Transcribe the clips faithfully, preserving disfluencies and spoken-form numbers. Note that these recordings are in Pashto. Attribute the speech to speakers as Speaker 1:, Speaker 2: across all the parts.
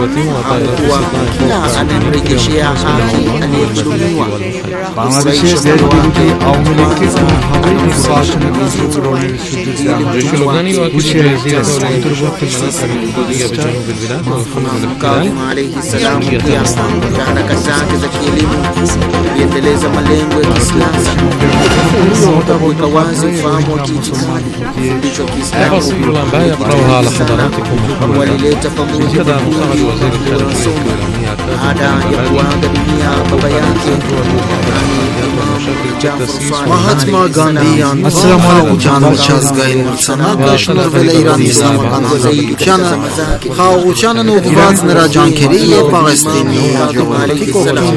Speaker 1: amekuwa kila anayemrejeshea haki aliyedhulumiwa.
Speaker 2: Bangladeş'e devrildi, avmileki havayı sahasını kontrol ediyor. Bu şehirde
Speaker 1: alayhi salam katika harakati zake za kielimu kuendeleza malengo ya kisiasa na kuweka wazi ufahamu wa kiitikadi ndicho Kiislamu walileta pamoja baada ya kuaga dunia baba yake
Speaker 3: Mahatma Gandhi անձնամարության միջազգային մրցանակը շնորհվել է Իրանի Իսլամական Հանրապետությանը խաղաղությանն ուղղված նրա ջանքերի եւ Պաղեստինի ժողովրդի կողքին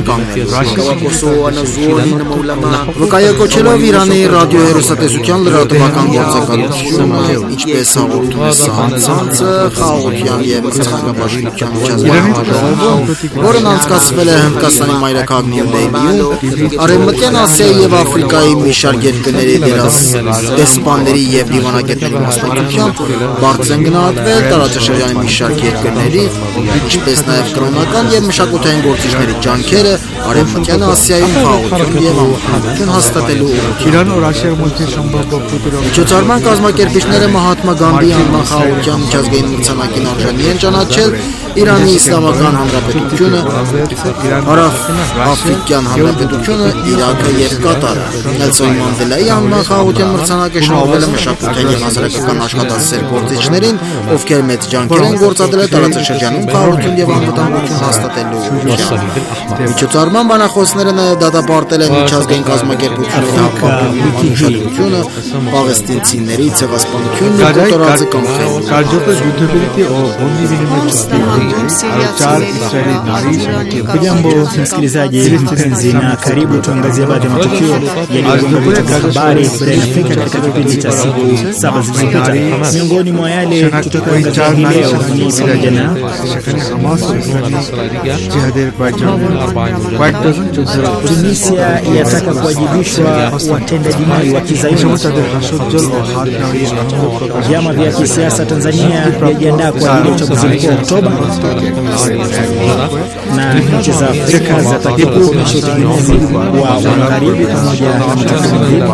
Speaker 3: կանգնելու։ Վկայակոչելով Իրանի ռադիոհեռուստատեսության լրատվական գործակալությունը, ինչպես հաղորդում է Սահանցանցը, խաղաղության եւ մրցանակաբաշխության միջազգային ժողովում, որն անցկացվել է Հնդկաստանի մայրաքաղաք Նյու Դելիում, Արևմտյան Ասիայի եւ Աֆրիկայի մի շարք երկրների դերաս դեսպանների եւ դիվանագետների մասնակցությամբ բարձր են գնահատվել տարածաշրջանի մի շարք երկրների, ինչպես նաեւ կրոնական եւ մշակութային գործիչների ջանքերը Արևմտյան Ասիայում խաղաղություն եւ ամրություն հաստատելու ուղղությամբ։ Միջոցառման կազմակերպիչները Մահատմա Գանդհիի անվան խաղաղության միջազգային մրցանակին արժանի են ճանաչել Իրանի Իսլամական Հանրապետությունը, Հարավ-Աֆրիկյան Հանրապետությունը, Իրաքը եւ Կատարը։ Նելսոն Մանդելայի անվան խաղաղության մրցանակը շնորհվել է մշակութային եւ հասարակական աշխատասեր գործիչներին, ովքեր մեծ ջանքեր են գործադրել տարածաշրջանում խաղաղություն եւ անվտանգություն հաստատելու ուղղությամբ։ Միջոցառման բանախոսները նաեւ դատապարտել են միջազգային կազմակերպությունների հապաղությունը, պաղեստինցիների ցեղասպանությունն ու կոտորածը կանխելը։
Speaker 4: Hujambo msikilizaji mpenzi, na karibu tuangazie baadhi ya matukio yaliyogonga vichwa vya habari barani Afrika katika kipindi cha siku saba zilizopita. Miongoni mwa yale tutakayoangazia hii leo ni pamoja na Tunisia yataka kuwajibishwa watendaji jinai wa kizayuni. Vyama vya kisiasa Tanzania vyajiandaa kwa ajili ya uchaguzi mkuu Oktoba, na nchi za Afrika zatakiwa kukomesha utegemezi wa magharibi pamoja na mataifa mengine.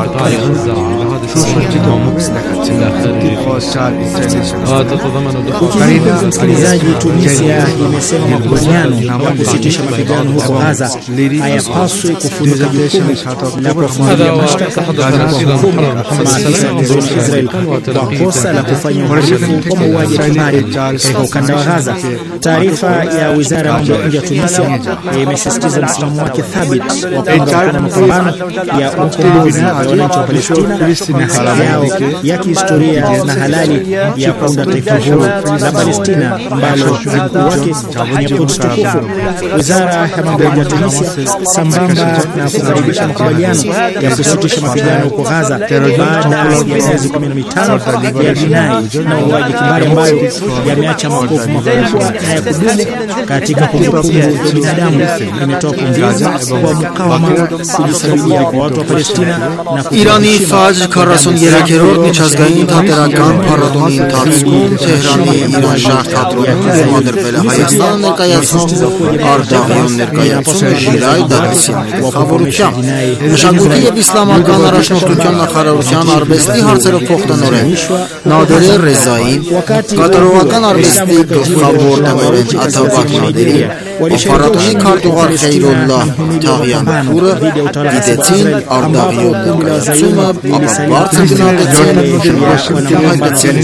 Speaker 4: Ukizingatia msikilizaji, Tunisia imesema makubaliano ya kusitisha mapigano huko Gaza hayapaswi kufunika jukumu la kufungulia mashtaka maafisa wa Israel kwa kosa la kufanya uhalifu wa mauaji ya kimbari katika ukanda wa Gaza. Taarifa ya Wizara ya Mambo ya Nje ya Tunisia imesisitiza msimamo wake thabiti wa kuunga mapambano ya ukombozi wa wananchi wa Palestina na haki yao ya kihistoria na halali ya kuunda taifa huru la Palestina ambalo mkuu wake ni Quds tukufu. Wizara ya Mambo ya Nje ya Tunisia, sambamba na kukaribisha makubaliano ya kusitisha mapigano huko Gaza baada ya miezi kumi na mitano ya jinai na mauaji kimbari ambayo yameacha makovu makubwa na ya kudumu katika kumbukumbu ya binadamu, imetoa pongezi kwa mukawama kujisaidia kwa watu wa Palestina na
Speaker 3: Իրանի Ֆաջր քառասուններորդ միջազգային թատերական փառատոնի ընթացքում Թեհրանի Իրան Շահ թատրոնում դիմադրվել է Հայաստանը ներկայացնող Արդաղյուն ներկայացումը Ժիրայ Դավթյանի գլխավորությամբ։ Մշակույթի եւ իսլամական առաջնորդության նախարարության արվեստի հարցերով փոխտնօրեն Նադեր Ռեզային, կատարողական արվեստի գլխավոր տնօրեն Աթաբակ Նադերի, փառատոնի քարտուղար Խեյրոլլահ Թաղյանփուրը դիտեցին Արդաղյուն ներկայացումը, ապա բարձր գնահատեցին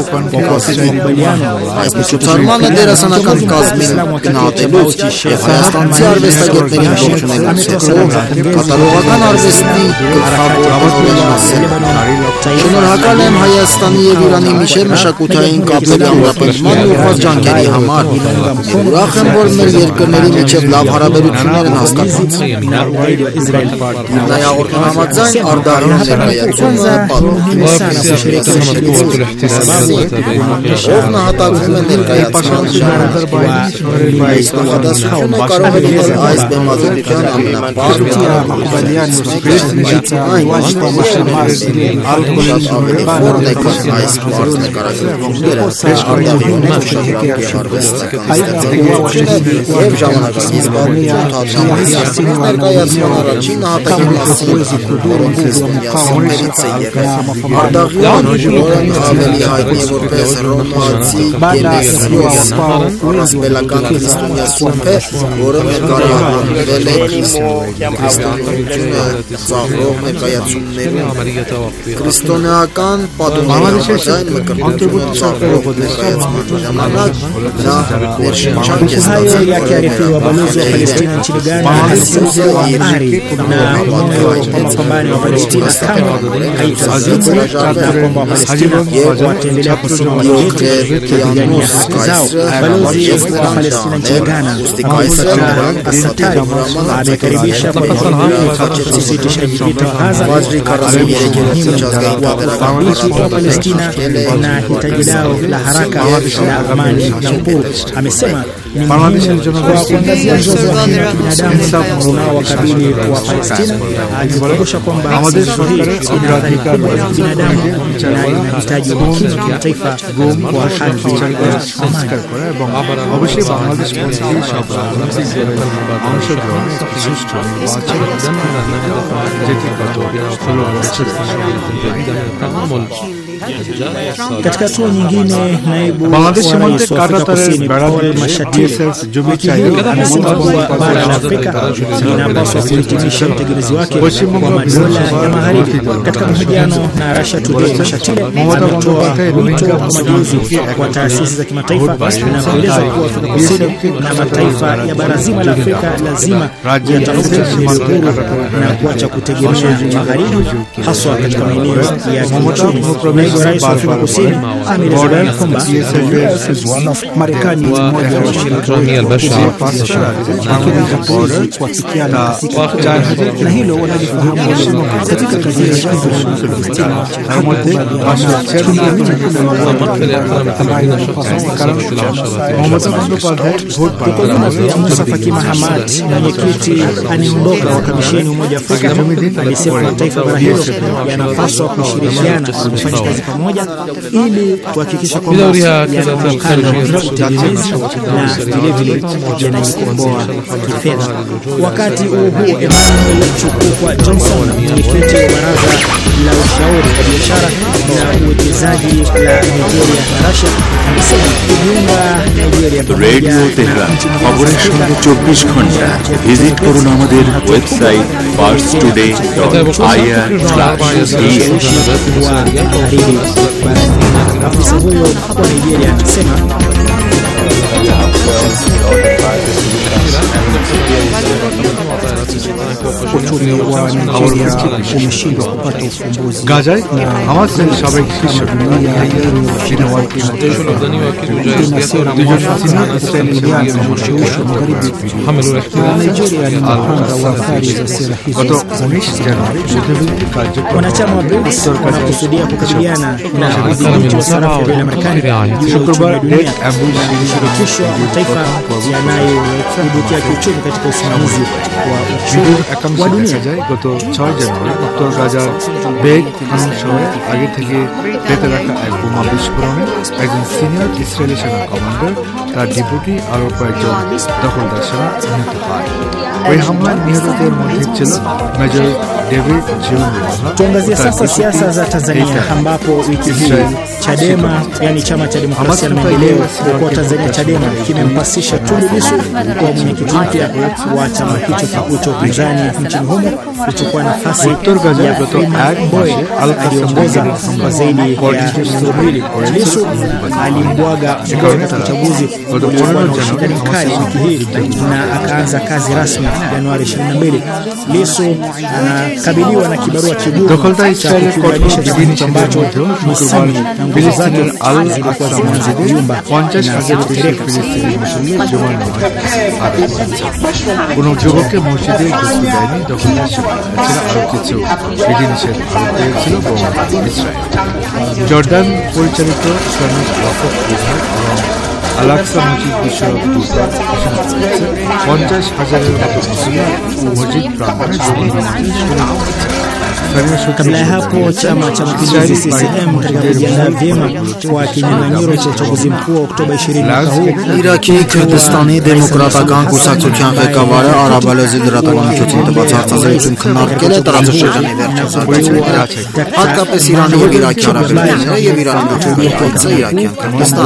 Speaker 3: այս միջոցառմանը դերասանական կազմին գնահատելով եւ հայաստանցի արվեստագետներին ողջունելով կատարողական արվեստի գլխավոր շնորհակալ եմ Հայաստանի եւ Իրանի միջև մշակութային կապերի ամրապնդման ուղղված ջանքերի համար։ Ուրախ եմ, որ մեր երկրների միջև լավ հարաբերություններ են հաստատված։ Նայաղորդման համաձայն Արդարին ներկայացումը պատմում ով նահատակվում է ներկայացման ժամանակ այս նվադասությունը կարող է լինել այս բեմադրության ամենաբարձր այս բարձ նկարագրությունները և ժամանակակից պատմություն ներկայացման առաջին նահատակի մասին որոնք ստումյասումներից է եղել Արդաղյան, որն ավելի հայտնի որպես ռոմացի Գելեսիոս առասպելական քրիստոնյա սուրբ է, որը ներկայացվել է քրիստոնեությունը ծաղրող ներկայացումներում քրիստոնեական պատումների մկրտությունը ծաղրող ներկայացման ժամանակ նա ներշնչանք է
Speaker 4: Hayo yakiarifiwa balozi wa Palestina nchini Ghana Hassan Ari na mapambano wa Palestina kama haitazidi na kwamba Palestina wataendelea kusimama kupigania haki zao. Balozi wa Palestina nchini Ghana Asatari amekaribisha usitishaji vita wa Gaza wa Palestina na hitaji lao la haraka la amani na uhuru. Amesema ni kuangazia mzozo wa kibinadamu unaowakabili wa Palestina, akikumbusha kwamba mzozo hii ina athari kubwa za kibinadamu na inahitaji umakini wa kimataifa kwa haki na amani.
Speaker 2: অবশ্যই বাংলাদেশ পরিস্থিতি সব রাজনৈতিক অংশগ্রহণ যেটি গত ষোলো বছর
Speaker 4: Katika hatua nyingine, naibu
Speaker 2: Bangladesh সীমান্তে
Speaker 4: Kusini Paul Mashatile amesema kuwa bara la Afrika linapaswa kuhitimisha utegemezi wake kwa madola ya magharibi. Katika mahojiano na Russia Today, Mashatile ametoa wito wa mageuzi kwa taasisi za kimataifa na kueleza kuwa Afrika Kusini na mataifa ya bara zima la Afrika lazima yatafute uhuru na kuacha kutegemea magharibi, haswa katika maeneo ya kiuchumi. Naibu Rais wa Afrika Kusini ameeleza kwamba
Speaker 5: Marekani ni mmoja wa washirika na hilo wanalifahamu katika kazi ya Musa Faki Mahamat, mwenyekiti anayeondoka wa kamisheni Umoja wa Afrika, alisema mataifa bara hilo yanapaswa kushirikiana kufanya kazi pamoja ili kuhakikisha kwamba yanaondokana na utegemezi na vile vile yanajikomboa kifedha. Wakati huo huo, Emmanuel Chukukwa Johnson, mwenyekiti wa baraza la ushauri wa biashara na uwekezaji la Nigeria na Russia, amesema kujiunga Nigeria
Speaker 6: radio Tehran খবরের সঙ্গে চব্বিশ ঘন্টা visit করুন আমাদের website Pars today dot IR slash DN.
Speaker 4: Afisa huyo wa Nigeria anasema
Speaker 5: uchumi wa Nigeria umeshindwa kupata ufumbuzi.
Speaker 2: গাজায় হামাসের সাবেক শীর্ষ গত উনিশ জানুয়ারি যুদ্ধবিরতি কার্যক্রম
Speaker 4: wanachama wa BRICS wanakusudia kukabiliana na udhibiti wa sarafu ya dola ya Marekani
Speaker 2: শুক্রবার ডেক
Speaker 4: shirikisho la mataifa yanayoibukia kiuchumi katika usimamizi wa uchumi wa dunia.
Speaker 2: গত ছয় জানুয়ারি উত্তর গাজার বেগ হানুন শহরে আগে থেকে পেতে রাখা এক বোমা বিস্ফোরণে একজন সিনিয়র ইসরায়েলি সেনা কমান্ডার, তার ডেপুটি আরও কয়েকজন দখলদার সেনা নিহত হয়। ওই হামলায় নিহতদের mmoja ছিল major David Zion.
Speaker 4: Tuangazie sasa siasa za Tanzania ambapo wiki hii Chadema, yani chama cha demokrasia na maendeleo kwa Tanzania Chadema, kimempasisha Tundu Lissu kwa mwenyekiti mpya wa chama hicho kikuu cha upinzani nchini humo kuchukua nafasi ya Freeman Mbowe aliongoza kwa zaidi ya miezi miwili. Lissu alimbwaga katika uchaguzi
Speaker 5: uliokuwa na ushindani mkali wiki hii na akaanza kazi rasmi Januari ishirini na mbili. Lissu anakabiliwa na kibarua kigumu cha kukiunganisha chama ambacho Misami na nguvu zake zilikuwa zimeanza kuyumba na kutereka.
Speaker 2: কোনো যুবককে মসজিদে ঢুকতে দেয়নি তখন এছাড়া আরও কিছু বিধিনিষেধ আরোপ হয়েছিল ইসরায়েল। জর্দান পরিচালিত ইসলামিক ওয়াকফ বিভাগ এবং আল-আকসা মসজিদ বিষয়ক দুর্বার ঘোষণা করেছে পঞ্চাশ হাজারের মতো মুসলিম মসজিদ প্রাঙ্গণে জমায়েত শুরু করেছে।
Speaker 5: Kabla ya hapo chama cha mapinduzi C C M katika kujiandaa vyema kwa kinyang'anyiro cha uchaguzi mkuu wa Oktoba ishirini mwaka huu,
Speaker 3: Իրաքի Քրդստանի դեմոկրատական կուսակցության ղեկավարը արաբալեզի դրատական միջոցին տված հարցազրույցում քննարկել է տարածաշրջանի վերջացարկությունը, հատկապես Իրանի և Իրաքի հարաբերությունները և Իրանի նախագահացը Իրաքյան Քրդստան։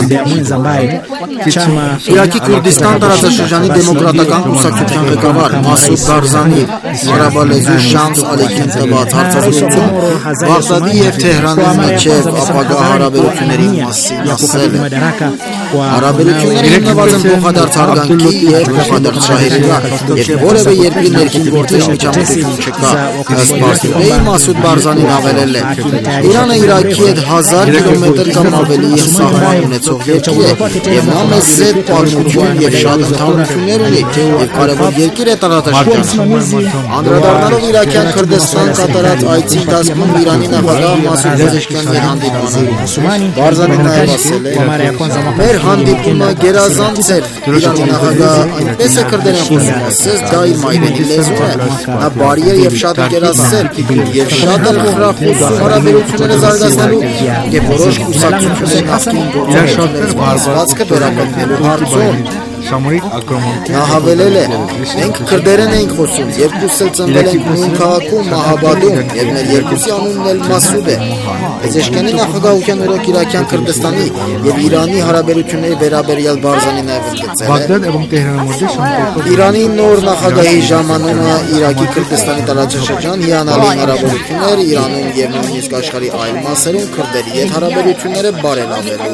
Speaker 3: Իրաքի Քուրդիստան տարածաշրջանի դեմոկրատական կուսակցության ղեկավար Մասուդ Բարզանի արաբալեզու շանս ալիքին տված հարցազրույցում Բաղդադի և Թեհրանի միջև ապագա հարաբերությունների մասին ասել է. Հարաբերությունները հիմնված են փոխադարձ հարգանքի և փոխադարձ շահերի վրա, և որևէ երկրի ներքին գործեր միջամտություն չկա։ Ըստ Պարսպեի Մասուդ Բարզանին ավելել է. Իրանը Իրաքի հետ հազար կիլոմետր կամ ավելի սահման ունեցող երկիր է, և նա մեծ զետ պատմություն և շատ ընդհանրություններ ունի, և կարևոր երկիր է տարածաշրջանում։ Անդրադառնալով Իրաքյան Քրդստան կատարած այցի ընթացքում Իրանի նախագահ Մասուդ Պեզեշքյանի հանդիպմանը Բարզանին նաև ասել է. «Մեր հանդիպումը գերազանց էր, Իրանի նախագահը այնպես է քրդերեն խոսում, ասես դա իր մայրենի լեզուն է, նա բարի է և շատ ընկերասեր, և շատ էլ խրախուսում հարաբերությունները զարգացնելու և որոշ կուսակցությունների նախկին գործողությունների զբաղվածքը վերականգնելու հարցում»։ Նա հավելել է. «Մենք քրդերեն էինք խոսում, երկուսս էլ ծնվել ենք նույն քաղաքում Մահաբադում, և մեր երկուսի անունն էլ Մասուդ է»։ Պեզեշքյանի նախագահության օրոք Իրաքյան Քրդստանի և Իրանի հարաբերությունների վերաբերյալ Բարզանի նաև ընդգծել է. «Իրանի նոր նախագահի ժամանումը Իրաքի Քրդստանի տարածաշրջան հիանալի հնարավորություններ Իրանում և նույնիսկ աշխարհի այլ մասերում քրդերի հետ հարաբերությունները բարելավելու»։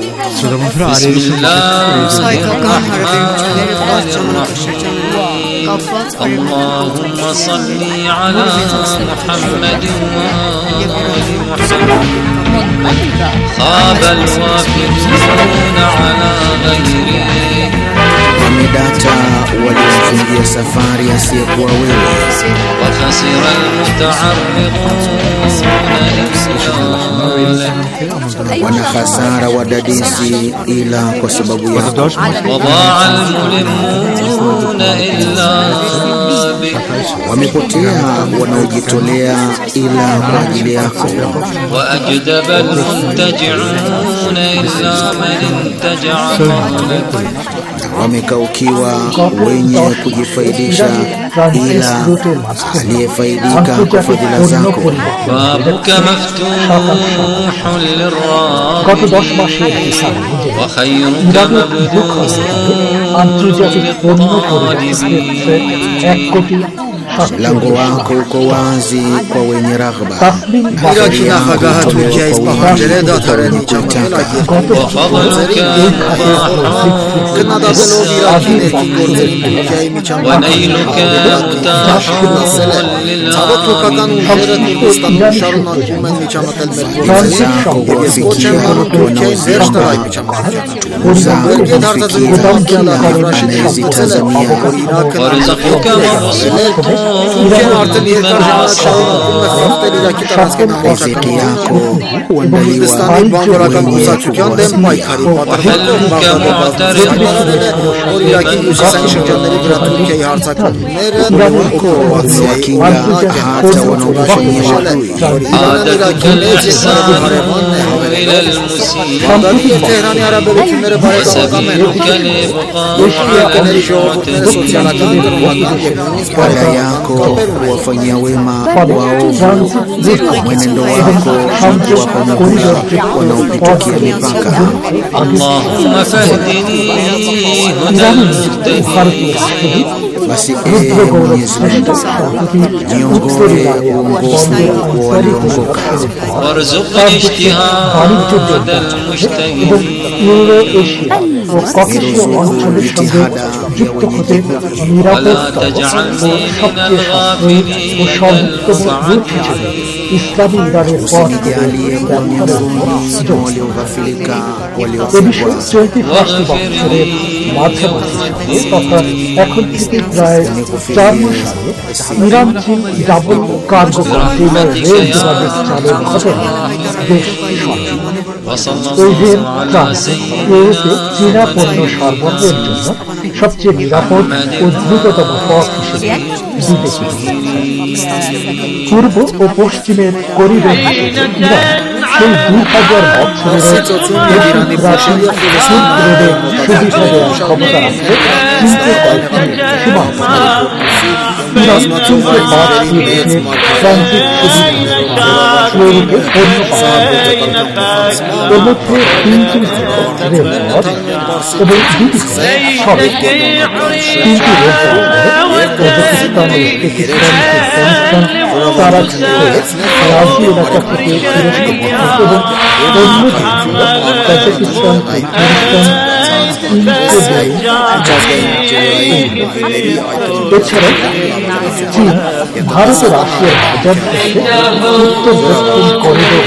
Speaker 7: اللهم صل على محمد وآل محمد خاب الوافدون على غيره
Speaker 1: wamedata waliofungia safari asiyekuwa wewe
Speaker 7: وخسر المتعرضون
Speaker 1: wana hasara wadadisi ila kwa sababu yako
Speaker 7: وضاع الملمون إلا بك
Speaker 1: wamepotea wanaojitolea ila kwa ajili yako
Speaker 7: وأجدب المنتجعون إلا من انتجع فضلك
Speaker 1: wamekaukiwa wenye kujifaidisha ila aliyefaidika kwa fadhila zako
Speaker 7: بابك مفتوح للراغب وخيرك مبذول للطالبين
Speaker 1: mlango wako uko wazi kwa wenye raghba
Speaker 3: Իրաքի նախագահը Թուրքիայից պահանջել է դադարել միջամտել այդ երկրի քննադատելով Իրաքի ներքին գործերի Թուրքիայի միջամտել ցավոք թուրքական ուժերը Քուրդստանում շարունակում են միջամտել մեր գործերին և կոչ են անում Թուրքիային վերջ տալ այդ միջամտությանը։ Բերգետ հարցազրույցում Ռաշիդը ասել է, որ Իրաքը Թուրքիան արդեն երկար ժամանակ շարունակում է խախտել Իրաքի տարածքային
Speaker 1: yako
Speaker 3: Քուրդստանի բանվորական կուսակցության դեմ պայքարի պատրաստող Բաղդադը հայտարարել է, որ Իրաքի հյուսիսային շրջանների վրա Թուրքիայի հարձակումները օկուպացիայի օրինակ են, հատկապես նշել է, որ Իրանն Իրաքի մեծ և հարևանն է հավելել։ Բաղդադի և Թեհրանի հարաբերությունները բարեկամական են, երկրների ժողովուրդները սոցիալական, կրոնական և նույնիսկ
Speaker 1: yako kuwafanyia wema waovu mwenendo wako kuwapamoja wanaopitukia mipaka
Speaker 7: اللهم فاهدني هدى المهتدين
Speaker 3: basi ee Mwenyezi Mungu niongoe uongofu wa walioongoka.
Speaker 7: وارزقني اجتهاد المجتهدين ولا تجعلني من الغافلين المصعدين
Speaker 8: ইসলামী ইরানের পথ চলতি ফার্সি বছরের মাঝামাঝি তথা এখন থেকে প্রায় চার মাস আগে ইরান চীন ডাবল কার্গো কন্টেইনার রেল যোগাযোগ চালুর ঘটনা বেশ এই রেল ফ্রান্স ইউরোপে চীনা পণ্য সরবরাহের জন্য সবচেয়ে নিরাপদ ও দ্রুততম পথ হিসেবে বিবেচিত। পূর্ব ও পশ্চিমের করিডোর হিসেবে ইরান সেই দুই হাজার বছরের প্রাচীন সিল্ক রোডে সুবিধা দেওয়ার ক্ষমতা রাখছে চীনকে কয়েকটি সীমান্ত। ইরান চীনকে পাঁচ দেশের ট্রানজিট সুবিধা ইউরোপে পণ্য পাঠায়। এর মধ্যে তিনটি রেলপথ এবং দুটি সড়ক। তিনটি রেলপথ কাজাকিস্তান, উজবেকিস্তান, তুর্কমেনিস্তান, কারাকস্তান, রাজি এলাকা থেকে তুরস্ক এবং অন্যটি কাজাকিস্তান, তুর্কমেনিস্তান, এছাড়া চীন ভারত ও রাশিয়ার বাজার থেকে উত্তর দক্ষিণ করিডোর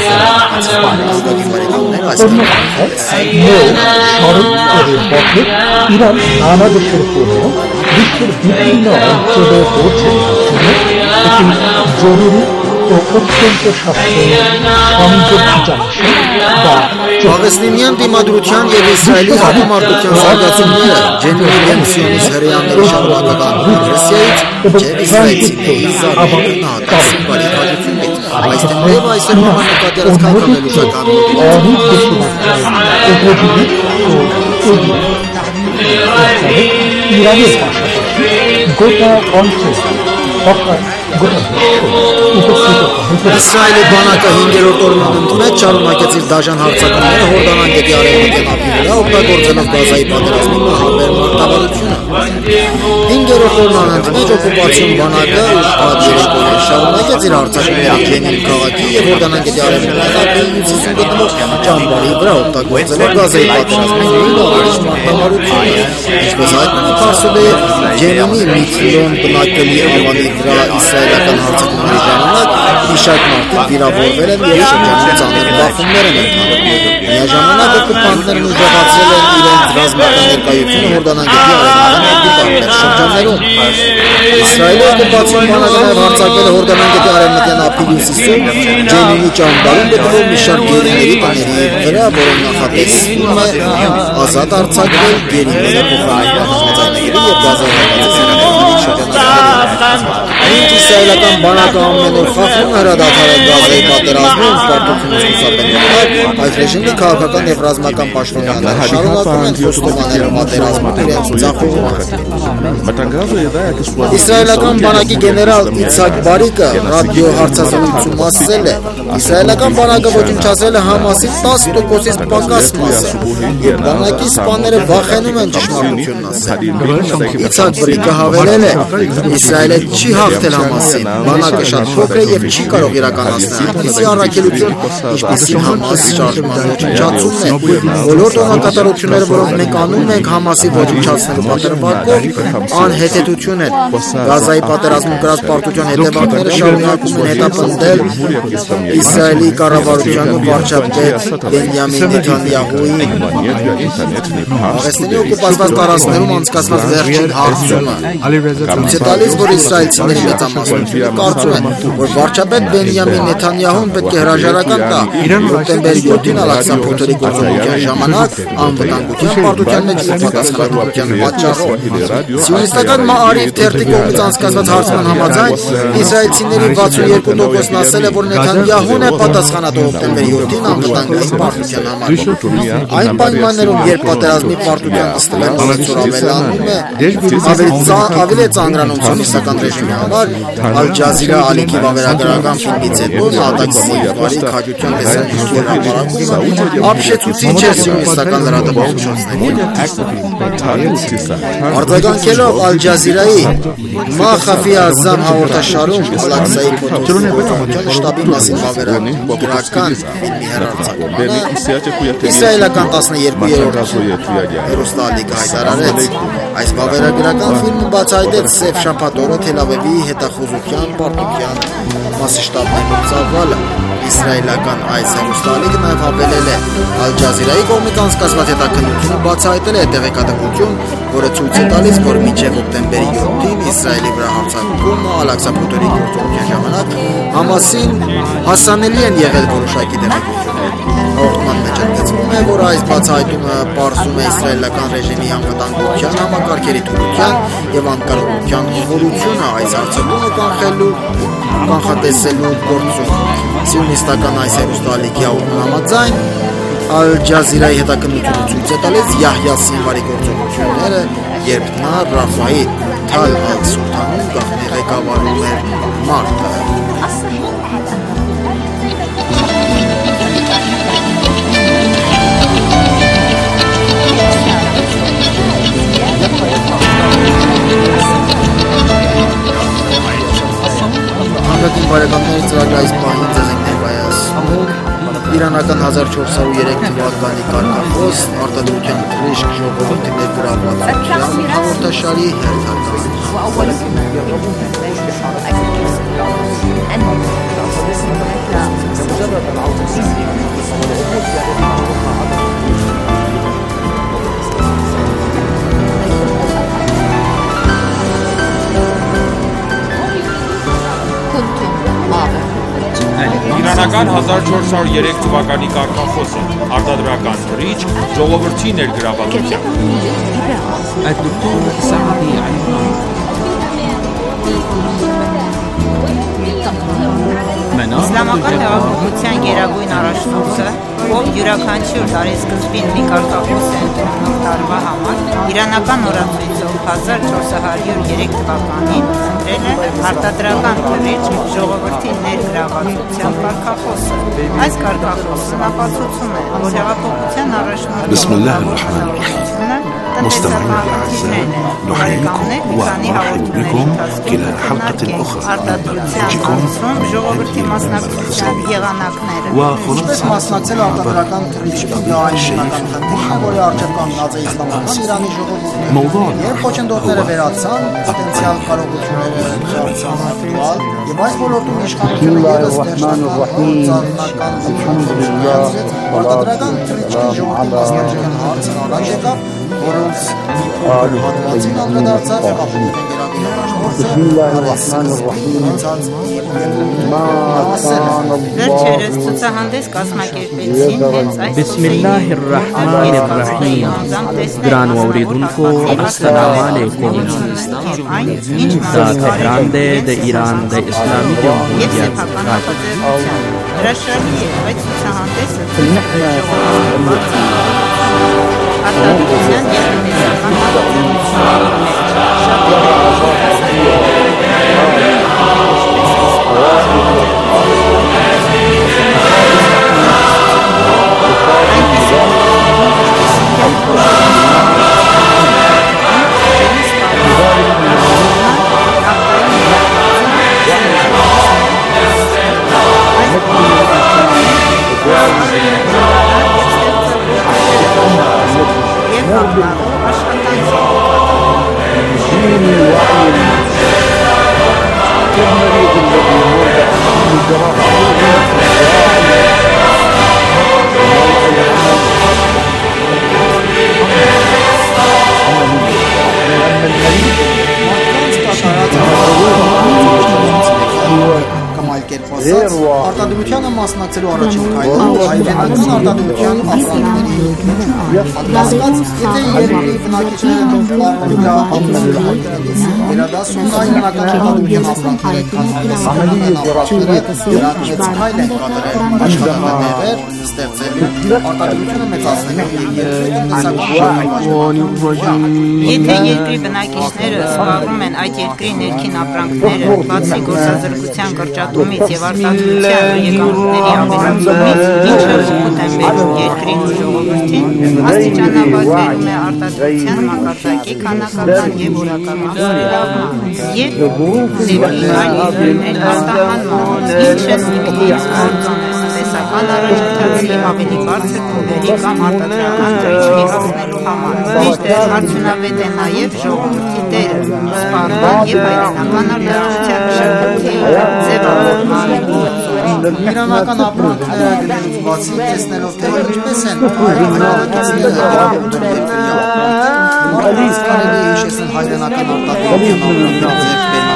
Speaker 8: অন্য কথায় নৌ, সড়ক ও রেলপথে ইরান নানা দেশের পণ্য বিশ্বের বিভিন্ন অঞ্চলে পৌঁছে দেওয়ার জন্য একটি জরুরি ও অত্যন্ত সাশ্রয়ী সংযোগ জাংশন বা
Speaker 3: Պաղեստինյան դիմադրության եւ Իսրայելի հակամարտության զարգացումները ջեների դեմսյոնից հրեաների շարունակական ռեսիայից եւ իսրայելցիների զարգացման բարի հաջողություններ։ Այստեղ եւ այսօր համարտադրած քաղաքական
Speaker 8: ইরানের পাশাপাশি গোটা অঞ্চল অর্থাৎ গোটা বিশ্ব উপস্থিত
Speaker 3: Իսրայելի բանակը հինգերորդ օրն ընդունեց շարունակեց իր դաժան հարձակումները Հորդանան գետի արևմտյան ափի վրա, օգտագործելով Գազայի պատերազմի մահաբեր մարտավարությունը։ Հինգերորդ օրն ընդունեց օկուպացիոն բանակը ուշքված երեկոյը շարունակեց իր հարձակումները Ջենին քաղաքի եւ Հորդանան գետի արևմտյան ափի հյուսիսում գտնվող ճամբարի վրա, օգտագործելով Գազայի պատերազմի մարտավարությունը։ Ինչպես հայտնի Փարսուլե Ջենինի միլիոն բնակելի ավանի վրա իսրայելական հարձակումների ժամանակ Իշակ մարդիկ վիրավորվել են և շրջանում ծանր բախումներ են ընթանում։ Միաժամանակ օկուպանտներն ուժեղացրել են իրենց ռազմական ներկայությունը Հորդանան գետի արևմտյան ափի տարբեր շրջաններում։ Իսրայելի օկուպացիոն բանակը նաև հարձակվել է Հորդանան գետի արևմտյան ափի հյուսիսում Ջենինի ճամբարում գտնվող մի շարք գերիների տների վրա, որոնք նախատեսվում է ազատ արձակվել գերիները փոխարինող հանձնաժայռերի և Գազայի հակամարտության շրջանակներում։ Ինչ իսրայելական բանակը ամեն օր խախտում է հրադադարել Գազայի պատերազմում պարտությունից խուսափելու, այս ռեժիմի քաղաքական և ռազմական պաշտոնյաները շարունակում են խոստովանել պատերազմում իրենց ձախողումը։ Իսրայելական բանակի գեներալ Իցհակ Բարիկը ռադիո հարցազրույցում ասել է. իսրայելական բանակը ոչնչացրել է Համասի տասը տոկոսից պակաս մասը, և բանակի սպաները վախենում են ճշմարտությունն ասել։ Իցհակ Բարիկը հավելել է. Իսրայելը չի հաղթել Համասին, բանակը շատ փոքր է և չի կարող իրականացնել այնպիսի առաքելություն, ինչպիսին Համաս շարժման ոչնչացումն է։ Բոլոր տոնակատարությունները, որոնք մենք անում ենք Համասի ոչնչացնելու պատրվակով, անհետեթություն են։ Գազայի պատերազմում կրած պարտության հետևանքները շարունակում են հետապնդել Իսրայելի կառավարության ու վարչապետ Բենյամին Նեթանյահուի Պաղեստինի օկուպացված տարածքներում անցկացված վերջին հարցումը։ Ցույց է տալիս, որ իսրայելցիների մեծամասնությունը կարծում են, որ վարչապետ Բենյամին Նեթանյահուն պետք է հրաժարական տա հոկտեմբեր յոթին Ալ-Աղսա փոթորի գործողության ժամանակ անվտանգության պարտության մեջ պատասխանատվության պատճառով։ Սիոնիստական Մաարիվ թերթի կողմից անցկացված հարցման համաձայն իսրայելցիների վաթսունյոթ տոկոսն ասել է, որ Նեթանյահուն է պատասխանատու հոկտեմբեր յոթին անվտանգային պարտության համար։ Այն պայմաններում, երբ պատերազմի պարտության ստվեն ավելանում է, ավելի ծանրանում սիոնիստական ռեժիմի համար համար Al Jazeera ալիքի վավերագրական ֆիլմից հետո նահատակների բարի քաջության տեսանյութեր հրապարակում ապշեցուցիչ է սիոնիստական լրատվամիջոցներին։ Արձագանքելով Al Jazeera-ի Մա Խաֆի Ազամ հաղորդաշարում Ալաքսայի փոթորկության շտաբի մասին վավերագրական ֆիլմի հեռարձակմանը իսրայելական տասներկուերորդ հեռուստաալիքը հայտարարեց։ Այս վավերագրական ֆիլմը բացահայտեց Սև շաբաթ օրը Թել Ավիվի հետախուզության պարտության մասշտաբներով ծավալը։ Իսրայելական այս հեռուստաալիքը նաև հավելել է Al Jazeera-ի կողմից անցկացված հետաքննությունը բացահայտել է տեղեկատվություն, որը ցույց է տալիս, որ մինչև հոկտեմբերի յոթին Իսրայելի վրա հարձակումը Ալաքսա փոթորի գործողության ժամանակ Համասին հասանելի են եղել որոշակի տեղեկություններ։ Հաղորդման մեջ ընդգծվում է, որ այս բացահայտումը պարզում է իսրայելական ռեժիմի անվտանգության համակարգերի թուլության եւ անկարողության խորությունը այս հարձակումը կանխելու կանխատեսելու գործում։ Սիոնիստական այս հեռուստաալիքի հաղորդման համաձայն Al Jazeera-ի հետաքննությունը ցույց է տալիս Յահյա Սինվարի գործողությունները, երբ նա Ռաֆայի Թալ Ալ-Սուլթանում գաղտնի ղեկավարում էր մարտը։ Հանդիպում բարեկամների ծրագրի այս պահին ձեզ ենք ներկայացնում իրանական հազար չորս հարյուր երեք թվականի կարգախոս արտադրության ռիսկ ժողովրդի ներգրավվածության հաղորդաշարի
Speaker 9: Իրանական հազար չորս հարյուր երեք թվականի կարգախոսը արտադրական ռիճ ժողովրդի ներգրավվածության։
Speaker 10: Իսլամական հեղափոխության գերագույն առաջնորդը, ով յուրաքանչյուր տարեսկզբին մի կարգախոս է ընդունում տարվա համար, իրանական օրացույցով հազար չորս հարյուր երեք թվականին ընտրել է արտադրական ռիճ ժողովրդի ներգրավվածության կարգախոսը։ Այս կարգախոսն ապացուցում է, որ հեղափոխության առաջնորդի
Speaker 11: مستمعينا الأعزاء نحييكم ونرحب بكم إلى حلقة أخرى من برنامجكم وخلاصة موضوعنا هو
Speaker 12: بسم الله الرحمن الرحيم الحمد لله والصلاة والسلام على بسم الله الرحمن الرحيم ما كان الله
Speaker 13: بسم الله الرحمن الرحيم گران اوریدونکو السلام علیکم دا تهران دی د ایران د اسلامي جمهوریت
Speaker 3: կերպ ասած, արտադրությանը մասնակցելու առաջին քայլը հայրենական արտադրության ապրանքների անդրադառնալն է։ Եթե երկրի բնակիչները նորմալ վերադասում հայրենական արտադրության ապրանքները կանոնեսանալն ապրանքները դրանց քայլ են կատարել աշխատանքներ ստեղծելու արտադրությունը մեծացնելու
Speaker 10: Եթե երկրի բնակիչները զբաղվում են այդ երկրի ներքին ապրանքները, բացի գործազրկության կրճատումից եւ արտադրության եկամուտների ավելացումից, ինչը օգուտ է մեր երկրի ժողովրդին, աստիճանաբար բերում է արտադրության մակարդակի քանակական եւ որակական զարգացման եւ դեպի այլ երկրներ արտահանման, ինչը ինքնին տնտեսական առաջընթացի ավելի բարձր փուլերի կամ արտադրական թռիչքի հասնելու համար։ Մինչդեռ արդյունավետ է նաև ժողովրդի դերը սպառման և հայրենական արտադրության մշակույթի ձևավորման գործում։
Speaker 3: Իրանական ապրանքները գնելուց բացի տեսնելով թե ինչպես են հայրենակիցները հետևում երկրի ապրանքներին, մարդկանց կարելի է հիշեցնել հայրենական արտադրության ապրանքների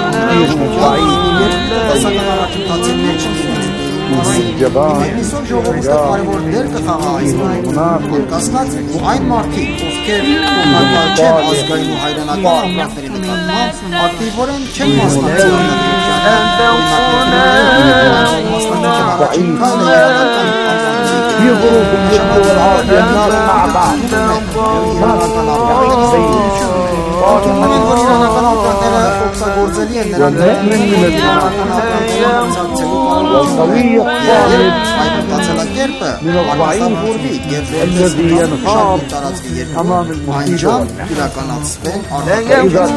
Speaker 3: տնտեսական առաջընթացի մեջ Այսօր ժողովուրդը կարևոր դեր կխաղա այս բանում, անկասկած այն մարդիկ, ովքեր կողմնակալ չեն ազգային ու հայրենական ապրանքների նկատմամբ, ակտիվորեն չեն մասնակցել Արտադրության որ իրանական ապրանքները օգտագործելի են նրանց իրանական ապրանքները մրցակցելու կարողությունը այդ մտածելակերպը անվտանգորվի և որպես մշակույթ տարածքի երկրում անջամ իրականացվեն արտադրության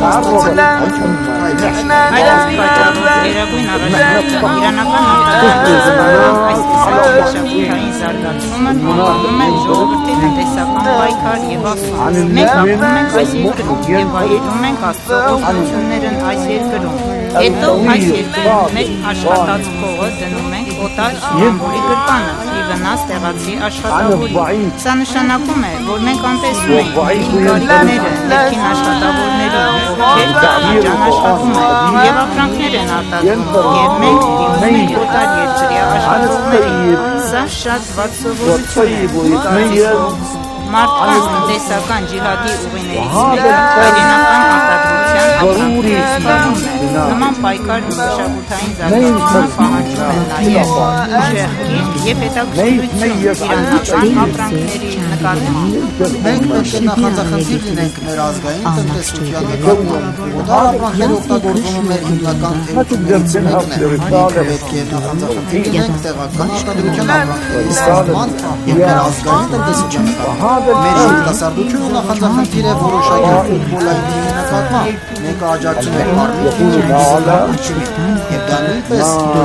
Speaker 10: Երևույն առաջնորդը իրանական արտադրության այսպիսակ մշակութային զարգացումը համարում են ժողովրդի տնտեսական պայքար և ասում։ Մենք ապրում ենք այս երկրում և վայելում ենք Աստծո օրհնություններն այս երկրում։ Հետո այս երկրում մեր աշխատած փողը դնում ենք օտար շինավորի գրպանը՝ ի վնաս տեղացի աշխատավորի։ Սա նշանակում է, որ մենք անտեսում ենք ներքին կարիքները, ներքին աշխատավորների, ովքեր անջան աշխատում են և ապրանքներ են արտադրում, և մենք դիմում ենք օտար երկրյա աշխատողներին։ Սա շատ վատ սովորություն է։ Մարդկանց տնտեսական ջիհադի ուղիներից մեկը հայրենական արտադրության ապրանքների ստանալն է։ Նման պայքար մշակութային զարգացումը պահանջում է նաև ուժեղ կիրք և հետաքրքրություն իրանական ապրանքների նկատմամբ։
Speaker 3: Մենք պետք է նախանձախնդիր լինենք մեր ազգային տնտեսության նկատմամբ։ Օտար ապրանքների օգտագործումը մեր հիմնական թերություններից մեկն է։ Պետք է նախանձախնդիր լինենք տեղական արտադրության ապրանքների ստանալման և մեր ազգային տնտեսության նկատմամբ։ Մեր երիտասարդությունը նախանձախնդիր է որոշակի ֆուտբոլային թիմի նկատմամբ։ Մենք աջակցում ենք մարմնի և դա նույնպես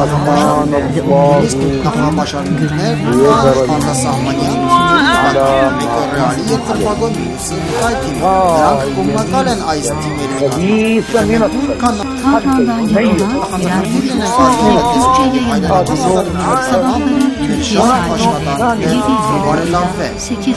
Speaker 3: նախամաշարինքներ արտասահմանյան մեկը ռեալի երկրպագոն մյուսը այդ թիմը։ Նրանք կողմնակալ են այս թիմերի նկատմամբ։ Նախանձախնդիր լինենք ազգային տնտեսության շատ աշխատանքներ բարելավվեն։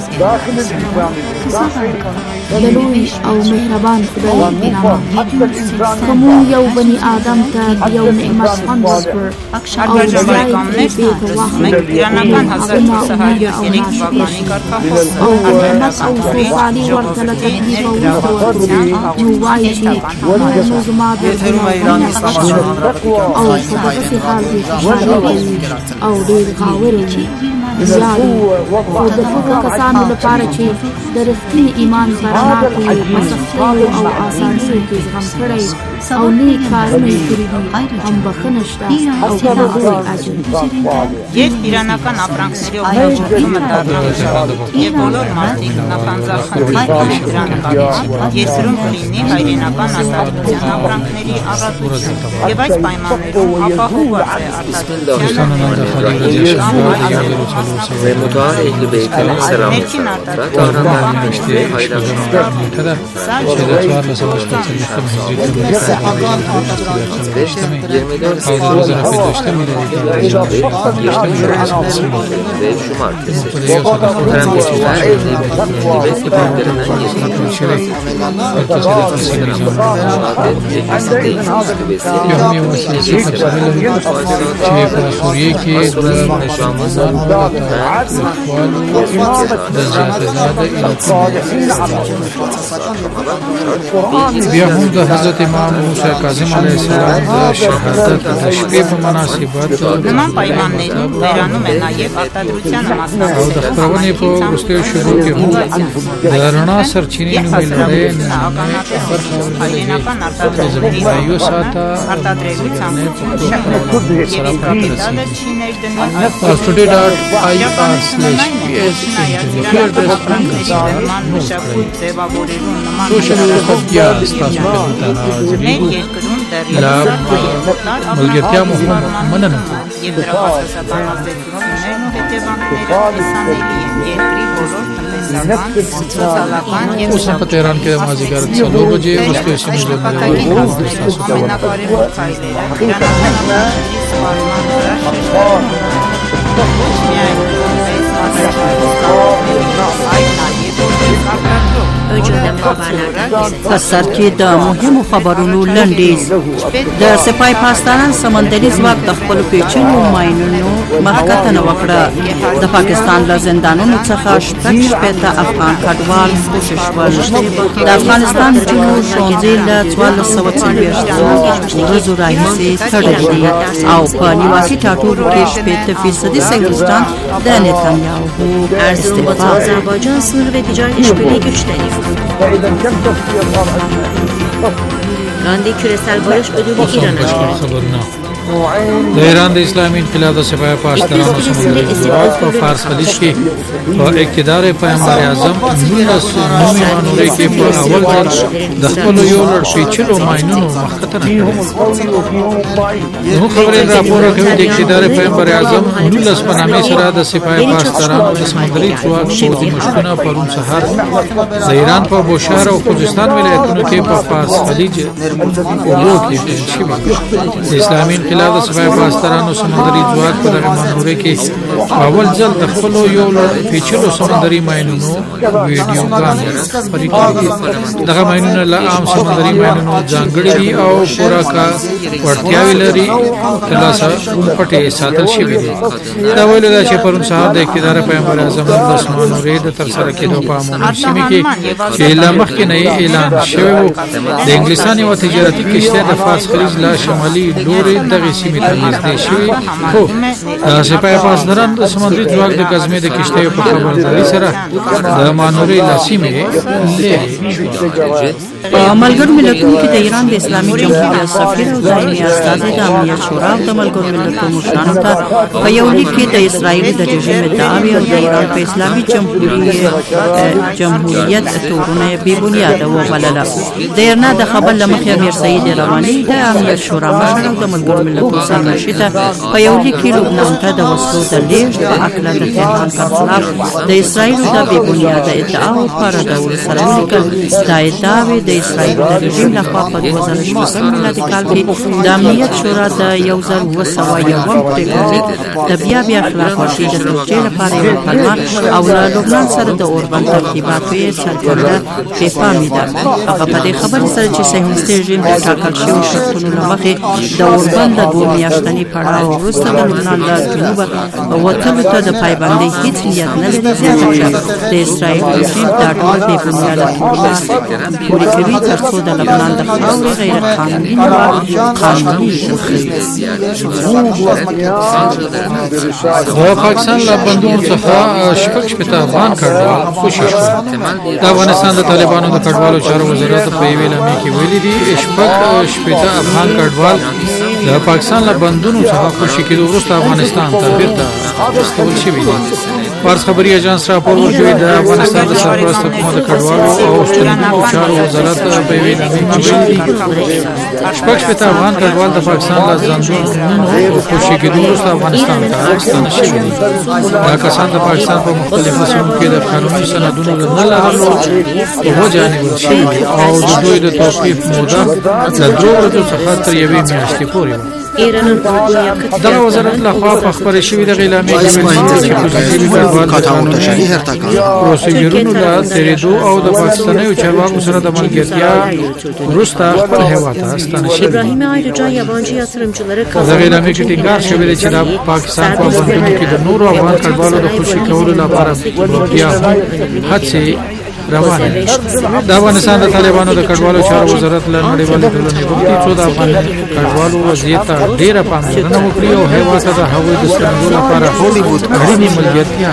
Speaker 14: دلوي أو مهربان خدای بنام کمو یو بنی آدم تا بیو نعمت خان بزر
Speaker 10: او جای بیت وحمد իրանական հազար չորս հարյուր երեք թվականի կարգախոսը
Speaker 14: نعمت او سفالی ورتلت دیو نوایشی وزما
Speaker 3: Եթերում է Իրանի Իսլամական Հանրապետության
Speaker 14: او صدقتی خالدی خشاری او دیر خاورچی زیادی او دفوق کسانو لپاره چې د رښتیني ایمان برابر کوي مسخري او آساني کې زغم کړی او نیک کارونه یې کړي دي هم بخښنه شته او هغوی اجر
Speaker 10: Երբ իրանական ապրանքների օգտագործումը դառնա մշակույթ և բոլոր մարդիկ նախանձախնդիր ունեն դրա նկատմամբ, երկրում կլինի հայրենական արտադրության ապրանքների առատություն և այս պայմաններում ապահովված է արտադրության
Speaker 15: ومطاع اهل بیتن سلام فرمودند تا آنها در نوشته پایدار şumar kesildi. Karanlıkçılar ehliyet ibadetlerinden yetiştirildi.
Speaker 16: بیا هم د حضرت امام موسی کاظم علیه السلام د شهادت د شپې په مناسبت
Speaker 10: նման պայմաններում վերանում է նաև արտադրությանը մասնակցել
Speaker 16: د خپرونې په وروستیو شېبو کې هم د رڼا سرچینې نومې لړۍ
Speaker 10: հայրենական արտադրությունների արտադրելու ցանկություն եւ ինքնատիպը չի ներդնում
Speaker 16: today dot I R slash P S
Speaker 10: մշակույթ ձևավորելու նման
Speaker 16: social media
Speaker 10: մեր երկրում
Speaker 16: لا ملګرتیا مو مننه
Speaker 10: եւ դրա բացասական ազդեցություններն ու հետևանքները տեսանելի են երկրի բոլոր տնտեսական, սոցիալական եւ
Speaker 16: Ուսան պատերան կե մազիգար ցալու բջե ոստեսինի
Speaker 10: ամենակարևոր քայլերը իրանական սպառման վրա շեշտադրում ոչ միայն որպես ազգային, այլ նաեւ որպես արտադրող
Speaker 17: سرکی د مهمو خبرونو لنډیز د سپای پاسداران سمندري ځواک د خپلو پیچلو ماینونو مخکتنه وکړه د پاکستان له زندانونو څخه شپږ شپېته افغان کډوال خوشي شول د افغانستان جنوب ښوونځي له څوارلس سوه څلوېښتو ورځو راهیسې تړلي دي او په نیواسي ټاټوبو کې شپېته فیصدي سنګلستان د نتانیاهو
Speaker 18: اردوغان با آذربایجان صلح به تجارت işbirliği güçleniyor. Gandhi küresel barış ödülü İran'a verildi.
Speaker 16: د ایران د اسلامي انقلاب د سپاه پاسدارانو سمندري ځواک په فارس خلیج کې په اقتدار پیغمبر اعظم نولس نومي مانورې کې په اول ځل د خپلو یو لړ پیچلو ماینونو مخکتنه کړې نو خبرې راپور کوي د اقتدار پیغمبر اعظم نولس په نامې سره د سپاه پاسدارانو د سمندري ځواک پوځي مشکونه پرون سهار د ایران په بوشهر او خوزستان ولایتونو کې په فارس خلیج اوبو کې پیل شوي د اسلامي انقلاب د سپاه پاسدارانو سمندري ځواک په دغه مانورې کې اول ځل د خپلو یو لړ پیچلو سمندري ماینونو ویډیوګانې خپرې کړې دغه ماینونه له عام سمندري ماینونو ځانګړي دي او پوره کار وړتیاوې لري ترلاسه پټې ساتل شوي دي دا ویلو ده چې پرون سهار د اقتدار پیغمبر اعظم د مانورې د ترسره کېدو په عمومي سیمې کې چې له مخکې نه اعلان شوی و د انګلیسان یوه تجارتي کشتۍ د فارس خلیج له شمالي لورې دغې سیمې ته نږدې شوي خو د سپاه پاسداران د سمندري ځواک د ګزمې د کشتیو په خبرداري سره د مانورې له سیمې لرې شوي
Speaker 17: په ملګرو ملتونو کې د ایران د اسلامي جمهوریت سفیر او دایمي استازی د امنیت شورا او د ملګرو ملتونو مشرانو ته په یو لیک کې د اسرائیل د رژیم ادعاوې او د ایران په اسلامي جمهوریت تورونه بې بنیاده وبلله د ایرنا د خبر له مخې امیر سعید رواني د امنیت شورا مشر او د ملګرو ملتونو سرمشي ته په یو لیک کې لبنان ته د وسلو د لېږد په هکله د تهران پر خلاف د اسرائیلو د بې بنیاده ادعاو په ردولو سره ولیکل دا ادعاوې د اسرائیل د رژیم لخوا په دوه زره شپږم میلادي کال کې د امنیت شورا د یو زر اوه سوه یوم پرېکړې د بیا بیا خلاف ورزي د توجیې لپاره یوه پلمه او له لبنان سره د اوربند ترتیباتو یې څرګنده بې پامي ده هغه په دې خبرې سره چې صهیونیستي رژیم د ټاکل شویو شرطونو له مخې د اوربند د دوه میاشتني پړاو وروسته د لبنان له جنوبه وتلو ته د پایبندۍ هېڅ نیت نه لري زیاته کړه د اسرائیل رژیم دا ډول بې بنیاده تورونه پورې کوي تر څو د لبنان د خاورې غیر قانوني نیول قانوني وکړي
Speaker 16: د پاکستان له بندونو څخه شپږ شپېته افغان کډوال خوشي شول د افغانستان د طالبانو د کډوالو چارو وزارت په یوې اعلامیه کې ویلي دي شپږ شپېته افغان کډوال د پاکستان له بندونو څخه خوشي کېدو وروسته افغانستان ته بیرته راستول شوي دي فارس خبري اژانس راپور ورکوي د افغانستان د سرپرست حکومت د کډوالو او اوسنیو چارو وزارت په یوې اعلامیه کې شپږ شپېته افغان کډوال د پاکستان له ځانګړو او خوشي کېدو وروسته افغانستان ته راستانه شوي دي. دا کسان د پاکستان په مختلفو سیمو کې د قانوني سندونو د نه لرلو په وجه نیول شوي دي او د دوی د توقیف موده له درو ورځو څخه تر یوې میاشتې پورې وه. دغه وزارت لخوا په خپرې شوې دغه اعلامیې کې ویل شوي چې خصوصي کډوال د قانوني پروسیجرونو له تېرېدو او د پاکستانیو چارواکو سره د ملګرتیا وروسته خپل هېواد ته ستانه شوي دي. دغه اعلامیې کې ټینګار شوی دی چې د پاکستان په بندونو کې د نورو افغان کډوالو د خوشي کولو لپاره بیا هم هڅې روانه دي. د افغانستان د طالبانو د کډوالو چارو وزارت له نړیوالې ټولنې غوښتي چې د افغان کډوالو وضعیت ته ډېره پاملرنه وکړي او هېواد ته د هغوی د ستنېدو لپاره اړینې ملګرتیا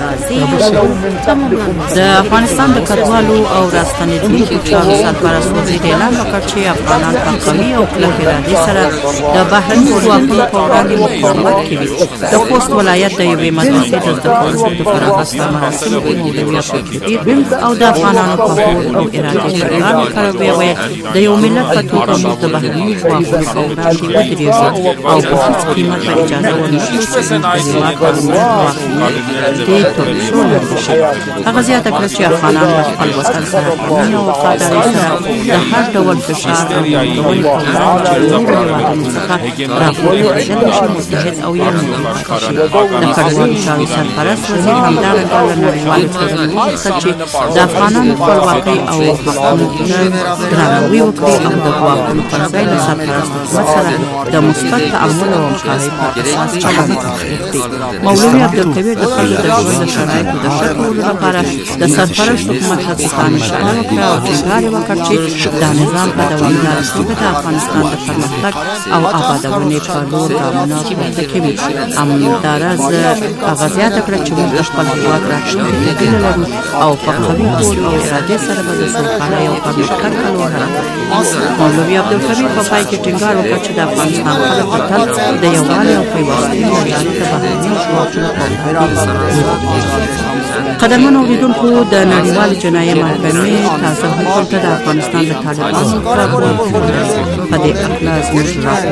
Speaker 17: د افغانستان د کډوالو او راستنېدونکو چارو سرپرست وزیر اعلان وکړ چې افغانان په قوي او کلکې ارادې سره د بهرني ځواکونو په وړاندې مقاومت کوي. د خوست ولایت د یوې مدرسې د زده کوونکو د فراغت په مراسمو کې مولوي عبدالقدیر او د افغانانو په هوډ او ارادې پیغام وکړی ویل د یو ملت په توګه موږ د بهرنیو ځواکونو په وړاندې ودرېږو او په هېڅ قیمت به اجازه ونه کړو چې زموږ د هېواد دې تر پښو لاندې شي. هغه زیاته کړه چې افغانان د خپل وطن سره په مینه او وفادارۍ سره د هر ډول فشار او ننګونې په وړاندې چې نورو هېوادونو څخه راپورته ژر نشي متحد او یو موقف شي. د کډوالو چارو سرپرست وزیر همدارنګه له نړیوالې ټولنې وغوښتل چې د افغانانو خپلواکۍ او حقونو ته درناوی وکړي او د ګواښونو پر ځای له سرپرست حکومت سره د مثبت تعامل او همکارۍ پر اساس چلند وکړي. مولوي عبدالقدیر د خلکو د ژوند د شرایطو د ښه کولو لپاره د سرپرست حکومت هڅو ته اشاره وکړه او ټینګار یې وکړ چې دا نظام په دوامداره توګه د افغانستان د پرمختګ او آبادونې په لور ګامونه پورته کوي. همداراز هغه زیاته کړه چې موږ د خپل هېواد راتلونکي ته هیله لرو او په قوي هوډ او ارادې سره به د سوکالۍ او پرمختګ په لور حرکت کوو. مولوي عبدالقدیر په پای کې ټینګار وکړ چې د افغانستان خلک تل د یووالي او پیوستګۍ له لارې د بهرنیو ځواکونو په وړاندې. قدرمن اوریدونکو، د نړیوالې جنایي محکمې تازه حکم ته د افغانستان د طالبانو په دې اړه زموږ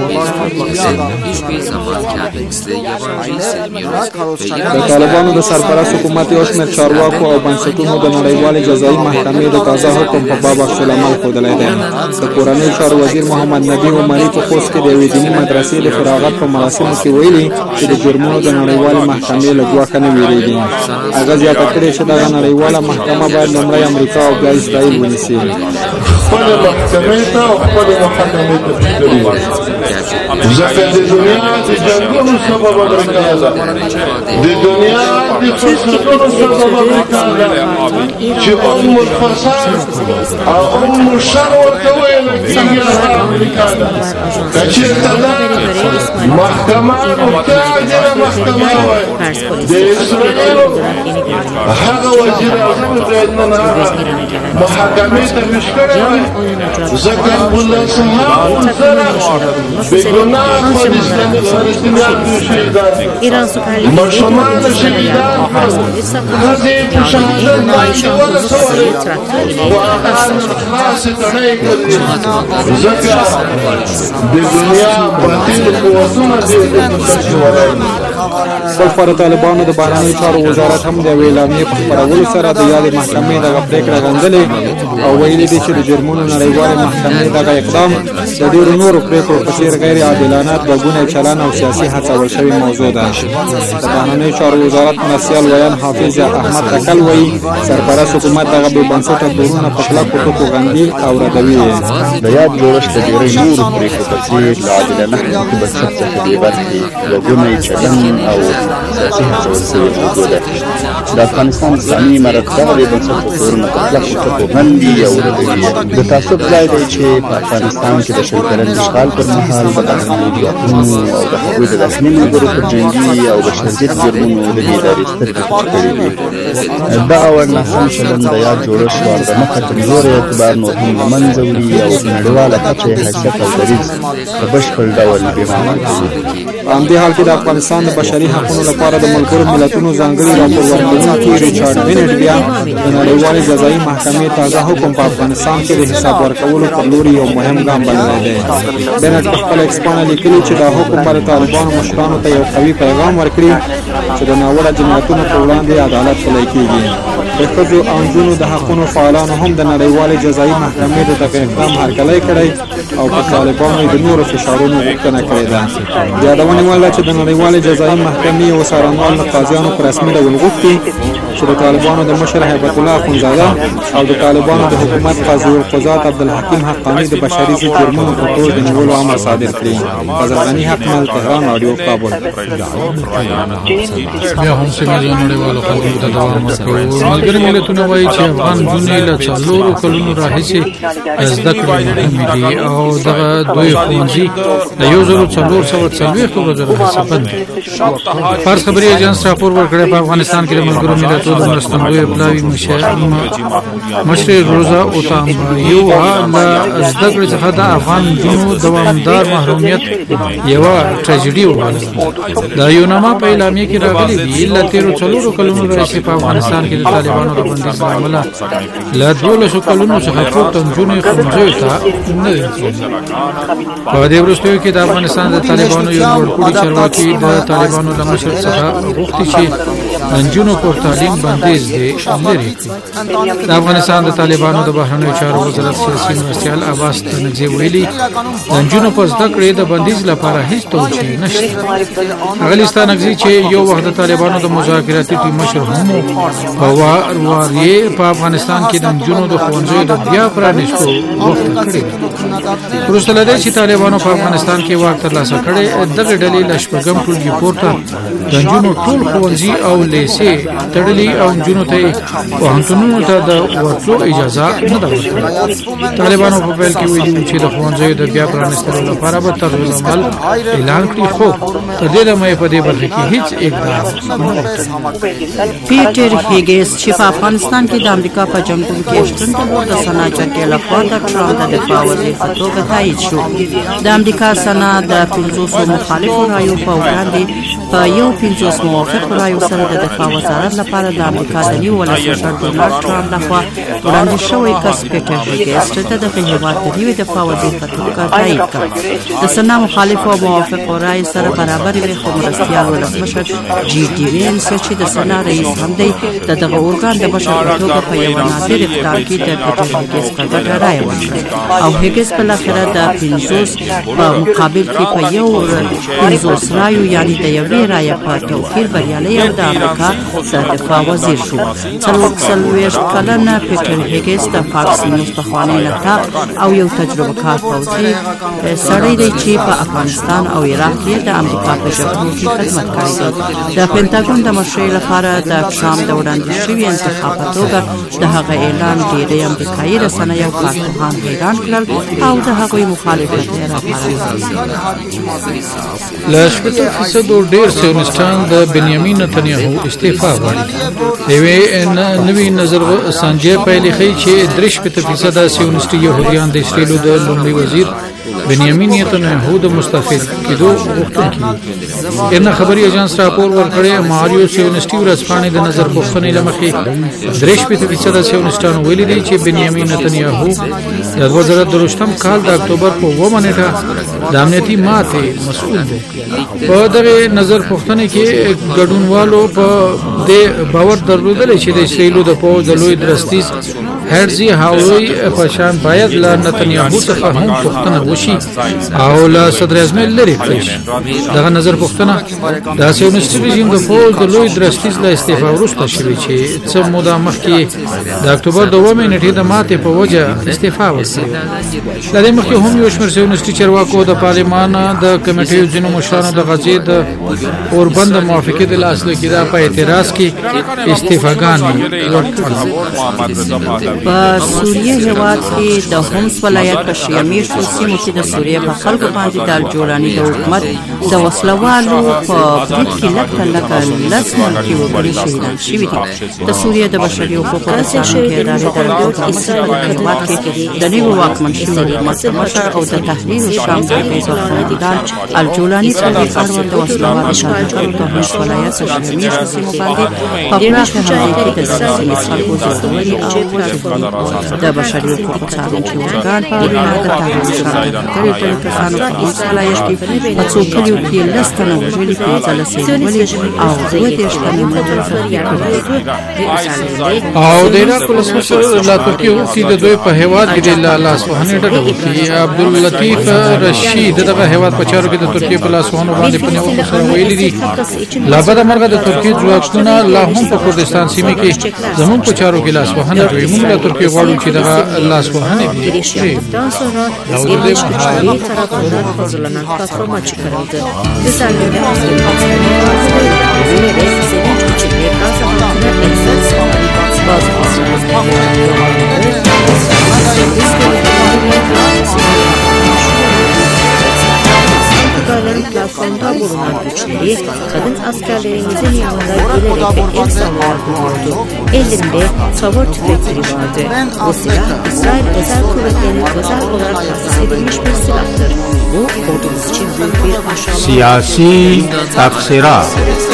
Speaker 19: د طالبانو د سرپرست حکومت یو شمېر چارواکو او بنسټونو د نړیوالې جزایي محکمې د تازه حکم په باب عکس العمل ښودلی دی. د کورنیو چارو وزیر محمد نبي عمري په خوست کې د یوې دیني مدرسې د فراغت په مراسمو کې ویلي چې د جرمونو د نړیوالې محکمې له ګواښه نه ویرېږي. هغه زیاته کړې چې دغه نړیواله محکمه باید لومړی امریکا او بیا اسرائیل ونیسي.
Speaker 20: خپلې محکمې ته او خپلې محاکمې ته فکري ځکه د دنیا د جنګونو سبب امریکا ده، د دنیا د فسادونو سبب امریکا ده چې ام الفساد او ام الشر ورته ویل کېږي هغه امریکا ده. که چېرته دا محکمه محتاجه محکمه وای د اسرائیلو هغه وزیر اعظم باید نن هغه محاکمې ته پیش کړی وای، ځکه ولسها زره بېګناه فلسطینیان شهیدان ماشومان شهیدان ښځې په شهادت باندې ورسولې خو هغه خلاصې تڼۍ کړي، ځکه د دنیا باطلو قوتونه دې ته کشولی.
Speaker 19: بل خوا د طالبانو د بهرنیو چارو وزارت هم د یوې اعلامیې په خپرولو سره د یادې محکمې دغه پرېکړه غندلې او ویلي دي چې د جرمونو نړیوالې محکمې دغه اقدام د ډېرو نورو پرېکړو په څېر غیر عادلانه دوه چلن او سیاسي هڅول شوې موضوع ده. د بهرنیو چارو وزارت مرستیال ویان حافظ احمد تکل وایي سرپرست حکومت دغه بې بنسټه تورونه په کلکو ټکو غندي او ردوي یې.
Speaker 6: د یاد جوړښت د ډېرۍ نورو پرېکړو په څېر له عادلانه حقوقي بنسټ څخه بې برخې دوه چلن او سیاسي هڅول شوې موضوع ده. د افغانستان اسلامي امارت دغه بې بنسټه تورونه په کلکو ټکو غندي او ردوي یې. د تعصب ځای دی چې په افغانستان کې د شل کلن اشغال پر مهال د بهرنیو ځواکونو او د هغوی د داخلي ملګرو پر جنګي او بشرضد جرمونو د دې ادارې سترګې پټې کړې دي. دغه ډول ناسم چلند د یاد جوړښت ور دمخه کمزوری اعتبار نور هم له منځه وړي او په نړیواله کچه یې حیثیت او دریځ په بشپړ ډول بې معنا کوي.
Speaker 19: په همدې حال کې د افغانستان د بشري حقوقو لپاره د ملګرو ملتونو ځانګړي راپور ورکوونکي ریچارډ بینټ بیا د نړیوالې جزایي محکمې تازه حکم په افغانستان کې د حساب ورکولو پر لور یو مهم ګام بللی دی. بینټ په خپل ایکسپانه لیکلي چې دا حکم به د طالبانو مشرانو ته یو قوي پیغام ورکړي چې د ناوړه جنایتونو پر وړاندې عدالت پلی کېږي. د ښځو او نجونو د حقونو فعالانو هم د نړیوالې جزایي محکمې د دغه اقدام هرکلی کړی او په طالبانو یې د نورو فشارونو غوښتنه کړې ده. د یادونې وړ ده چې د نړیوالې جزایي محکمې یو څارنوال له قاضیانو په رسمي ډول غوښتي چې د طالبانو د مشر هیبت الله اخندزاده او د طالبانو د حکومت قاضي القضات عبدالحکیم حقانی د بشري ضد جرمونو په تور د نیولو امر صادر کړي. فضل غني حقمل، تهران رادیو، کابل.
Speaker 16: بیا هم سیمه نړیوالو خبرو ته دوام ورکوو. ملګري ملتونه وایي چې افغان نجونې له څلورو کلونو راهیسې زده کړې مهمې دي او دغه دوی ښوونځي د یو زرو څلور سوه څلوېښتو ورځو راهیسې بند دي. فارس خبري ایجنس راپور ورکړی په افغانستان کې د ملګرو ملتونو د مرستندویه پلاوي مشر روزا اوتامبایووا له زده کړې څخه د افغان نجونو دوامدار محرومیت یوه ټراجیډي وبلله. د یوناما په اعلامیه کې راغلي دي له تېرو څلورو کلونو راهیسې په افغانستان کې د طالبانو د بندیز له امله له دولسو کلونو څخه پورته نجونې ښوونځیو ته نه دي تللي. په دې وروستیو کې د افغانستان د طالبانو یو لوړپوړي چارواکي د طالبانو له مشر څخه غوښتي چې د نجونو پر تعلیم بندیز دې لرې کړي. د افغانستان د طالبانو د بهرنیو چارو وزارت سیاسي مرستیال عباس ستانکزي ویلي د نجونو په زده کړې د بندیز لپاره هیڅ توجیه نشته. ښاغلي ستانکزي چې یو وخت د طالبانو د مذاکراتي ټیم مشر هم په وار وار یې په افغانستان کې د نجونو د ښوونځیو د بیا پرانیستو غوښتنه کړې ده. وروسته له دې چې طالبانو په افغانستان کې واک ترلاسه کړی، دغې ډلې له شپږم ټولګي پورته د نجونو ټول ښوونځي او لیسې تړلي او نجونو ته یې پوهنتونونو ته د ورتلو اجازه نه ده ورکړې. طالبانو په پیل کې ویلي وو چې د ښوونځیو د بیا پرانیستلو لپاره به طرزالعمل اعلان کړي، خو تر دې دمه یې په دې برخه کې هیڅ اقدام نه وکړ.
Speaker 17: پیټر هیګس چې په افغانستان کې د امریکا په جنګونو کې شتون درلود، د سنا جرګې لخوا د ټرمپ د دفاع وزیر په توګه تایید شو. د امریکا سنا د پنځوسو مخالفو رایو په وړاندې په یو پنځوس موافقو رایو سره د دفاع وزارت لپاره د امریکا د نوي ولسمشر ډونالډ ټرمپ لخوا وړاندې شوی کس پیټر هیګس چې د دغه هېواد د نوي دفاع وزیر په توګه تایید کړ. د سنا مخالفو او موافقو رایو سره برابر وي، خو مرستیال ولسمشر جي ډي وینس چې د سنا رئیس هم دی د دغه ارګان د مشر په توګه په یو نادر اقدام کې د پیټر هیګس په ګټه رایه ورکړه او هیګس بالاخره د پنځوس په مقابل کې په یو پنځوس رایو یعنې د یوې رایې په توپیر بریالی او د امریکا د دفاع وزیر شو. څلور څلوېښت کلنه پیټر هیګس د فاکس نیوز پخوانی نقاد او یو تجربه کار پوځي سړی دی چې په افغانستان او عراق کې د امریکا په جبهو کې خدمت کړی دی. د پنټاګون د مشرۍ لپاره د ټرمپ د وړاندې شوي انتخاب په توګه د هغه اعلان ډېری امریکایي رسنۍ او کارپوهان حیران کړل او د هغوی مخالفت یې راپاروه.
Speaker 16: له شپږ فیصدو ډېر سیونستان د بنیامین نتنیاهو استعفا غواړي. د یوې نوي نظر سنجۍ پایلې ښیي چې درې شپېته فیصده سیونستي یهودیان د اسرایلو د لومړي وزیر بنیامین نتنیاهو د مستعفي کېدو غوښتونکي دي. ایرنا خبري ایجنس راپور ورکړی ماریو سیونستي ورځپاڼې د نظر پوښتنې له مخې درې شپېته فیصده سیونستانو ویلي دي چې بنیامین نتنیاهو د دوه زره درویشتم کال د اکتوبر په اوومه نیټه د امنیتي ماتې مسؤل دی. په دغې نظر پوښتنې کې ګډونوالو په دې باور درلودلی چې د اسرایلو د پوځ د لوی درستیز هرزي هاوروي په شان باید له نتنیاهو څخه هم پوښتنه وشي او له صدر اعظم لرې کړی شي. دغه نظر پوښتنه د سیونستي رژیم د پوځ د لوی درستیز له استعفا وروسته شوې چې څه موده مخکې د اکتوبر د اوومې نیټې د ماتې په وجه استعفا ورکړې. له دې مخکې هم یو شمېر سیونستي چارواکو د پارلمان د کمیټې ځینو مشرانو د غزې د اوربند د موافقې د لاسلیک کېدا په اعتراض کې استعفاګانې ورکړې.
Speaker 17: په سوریه هیواد کې د هومس ولایت په شیعه میشتو سیمو کې د سوریه په خلکو باندې د الجولاني د حکومت د وسلوالو په برید کې لکه لکه لس ملکي وګړي شهیدان شوي دي. د سوریه د بشري حقوقو د څارونکي ادارې د راپورټ په هیواد کې د نوي واکمن شوي حکومت مشر او د تحریر شام د قومندان الجولاني په دې اړوند د وسلوالو شاهدانو د هومس ولایت په شیعه میشتو سیمو باندې په پراخه حملې کې د سیمې خلکو ځورولي او وژلي. د بشري حقوقو څارونکي ارګان په وینا د تحریر شام د کړیو ټولو کسانو په هومس ولایت کې په څو کلیو کې لس تنه وژلي، پنځه لسې نیولي او دوه دېرش تنې متوفي کړي.
Speaker 16: او د عراق ولسمشر لا ترکیه وکیل د دوی په هیواد کې د لاسوهنې ډډه وکړي. عبداللطیف رشید دغه هیواد په چارو کې د ترکیه په لاسوهنو باندې په نیوکو سره ویلي دي لا بده مرغه د ترکیه ځواکونه لا هم په کردستان سیمه کې زموږ په چارو کې لاسوهنه کوي. موږ له ترکیه غواړو چې دغه لاسوهنه وکړي.
Speaker 18: hazırlanan platforma çıkarıldı. Düzenleme ve sevinç içinde Gazze halkına etkisiz sağlayıp bazı Kurtarların platformda bulunan güçleri kadın askerlerimizin yanında gelerek ve el sallayarak vurdu. Ellerinde savur tüfekleri vardı. Bu silah İsrail özel kuvvetlerinin özel olarak tahsis edilmiş bir silahtır. Bu ordumuz için büyük bir aşağılama.
Speaker 16: Siyasi taksirat.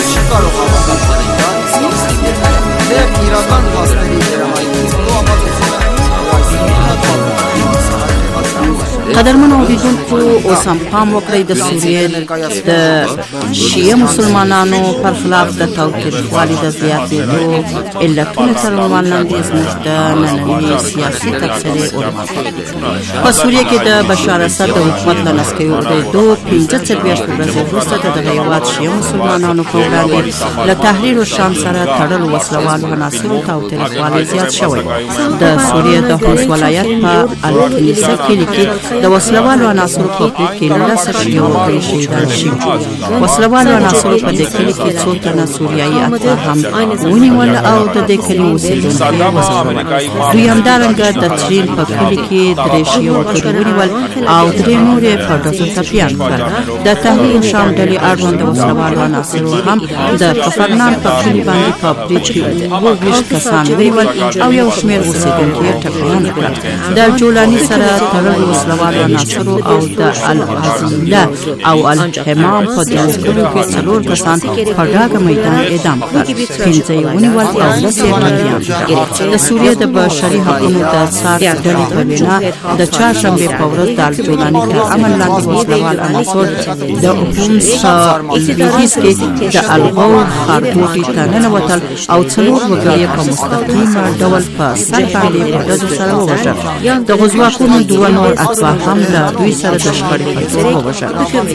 Speaker 17: قدرمن اوریدونکو اوس هم پام وکړئ د سوریې د شیعه مسلمانانو پر خلاف د تاوتریخوالي د زیاتېدو علتونه تر عنوان لاندې زموږ د نننۍ سیاسي تبصرې ورمعرفي. په سوریه کې د بشار اسد د حکومت له نسکیو اورېدو پنځه څلوېښت ورځې وروسته د دغه هېواد شیعه مسلمانانو په وړاندې له تحریر الشام سره تړلو وسلوالو عناصرو تاوتریخوالی زیات شوی. د سوریې د هومس ولایت په الکنیسه کلي کې د وسلوالو عناصرو په برید کې لس شیعه وګړي شهیدان شوي. وسلوالو عناصرو په دې کلي کې څو تنه سوریایي اتباع هم ونیول او د دې کلي اوسېدونکي وژل. دوی همدارنګه د چین په کلي کې درې شیعه وګړي ونیول او درې نور یې په ډزو ټپیان کړل. د تحریر شام ډلې اړوند د وسلوالو عناصرو هم د قفرنان په کلي باندې په برید کې اووه ویشت کسان ونیول او یو شمېر اوسېدونکي یې ټپیان کړل. د جولاني سره تړلو وسلوالو عناصرو او د العزیله او الحمام په دروازګرو کې څلور کسان په ډاګه میدان اعدام کړل. پنځه یې ونیول او لس یې بندیان کړل. د سوریې د بشري حقونو د څار ډلې په وینا د چهارشنبې په ورځ د الجولاني تر امر لاندې وسلوال عناصر د هومس لویدیځ کې د الغور ښارګوټي ته ننوتل او څلور وګړي په مستقیمه ډول په سر باندې په ډزو سره ووژل. د غزواکونو دوه نور اتباع هم له دوی سره د شخړې په توګه ووژل.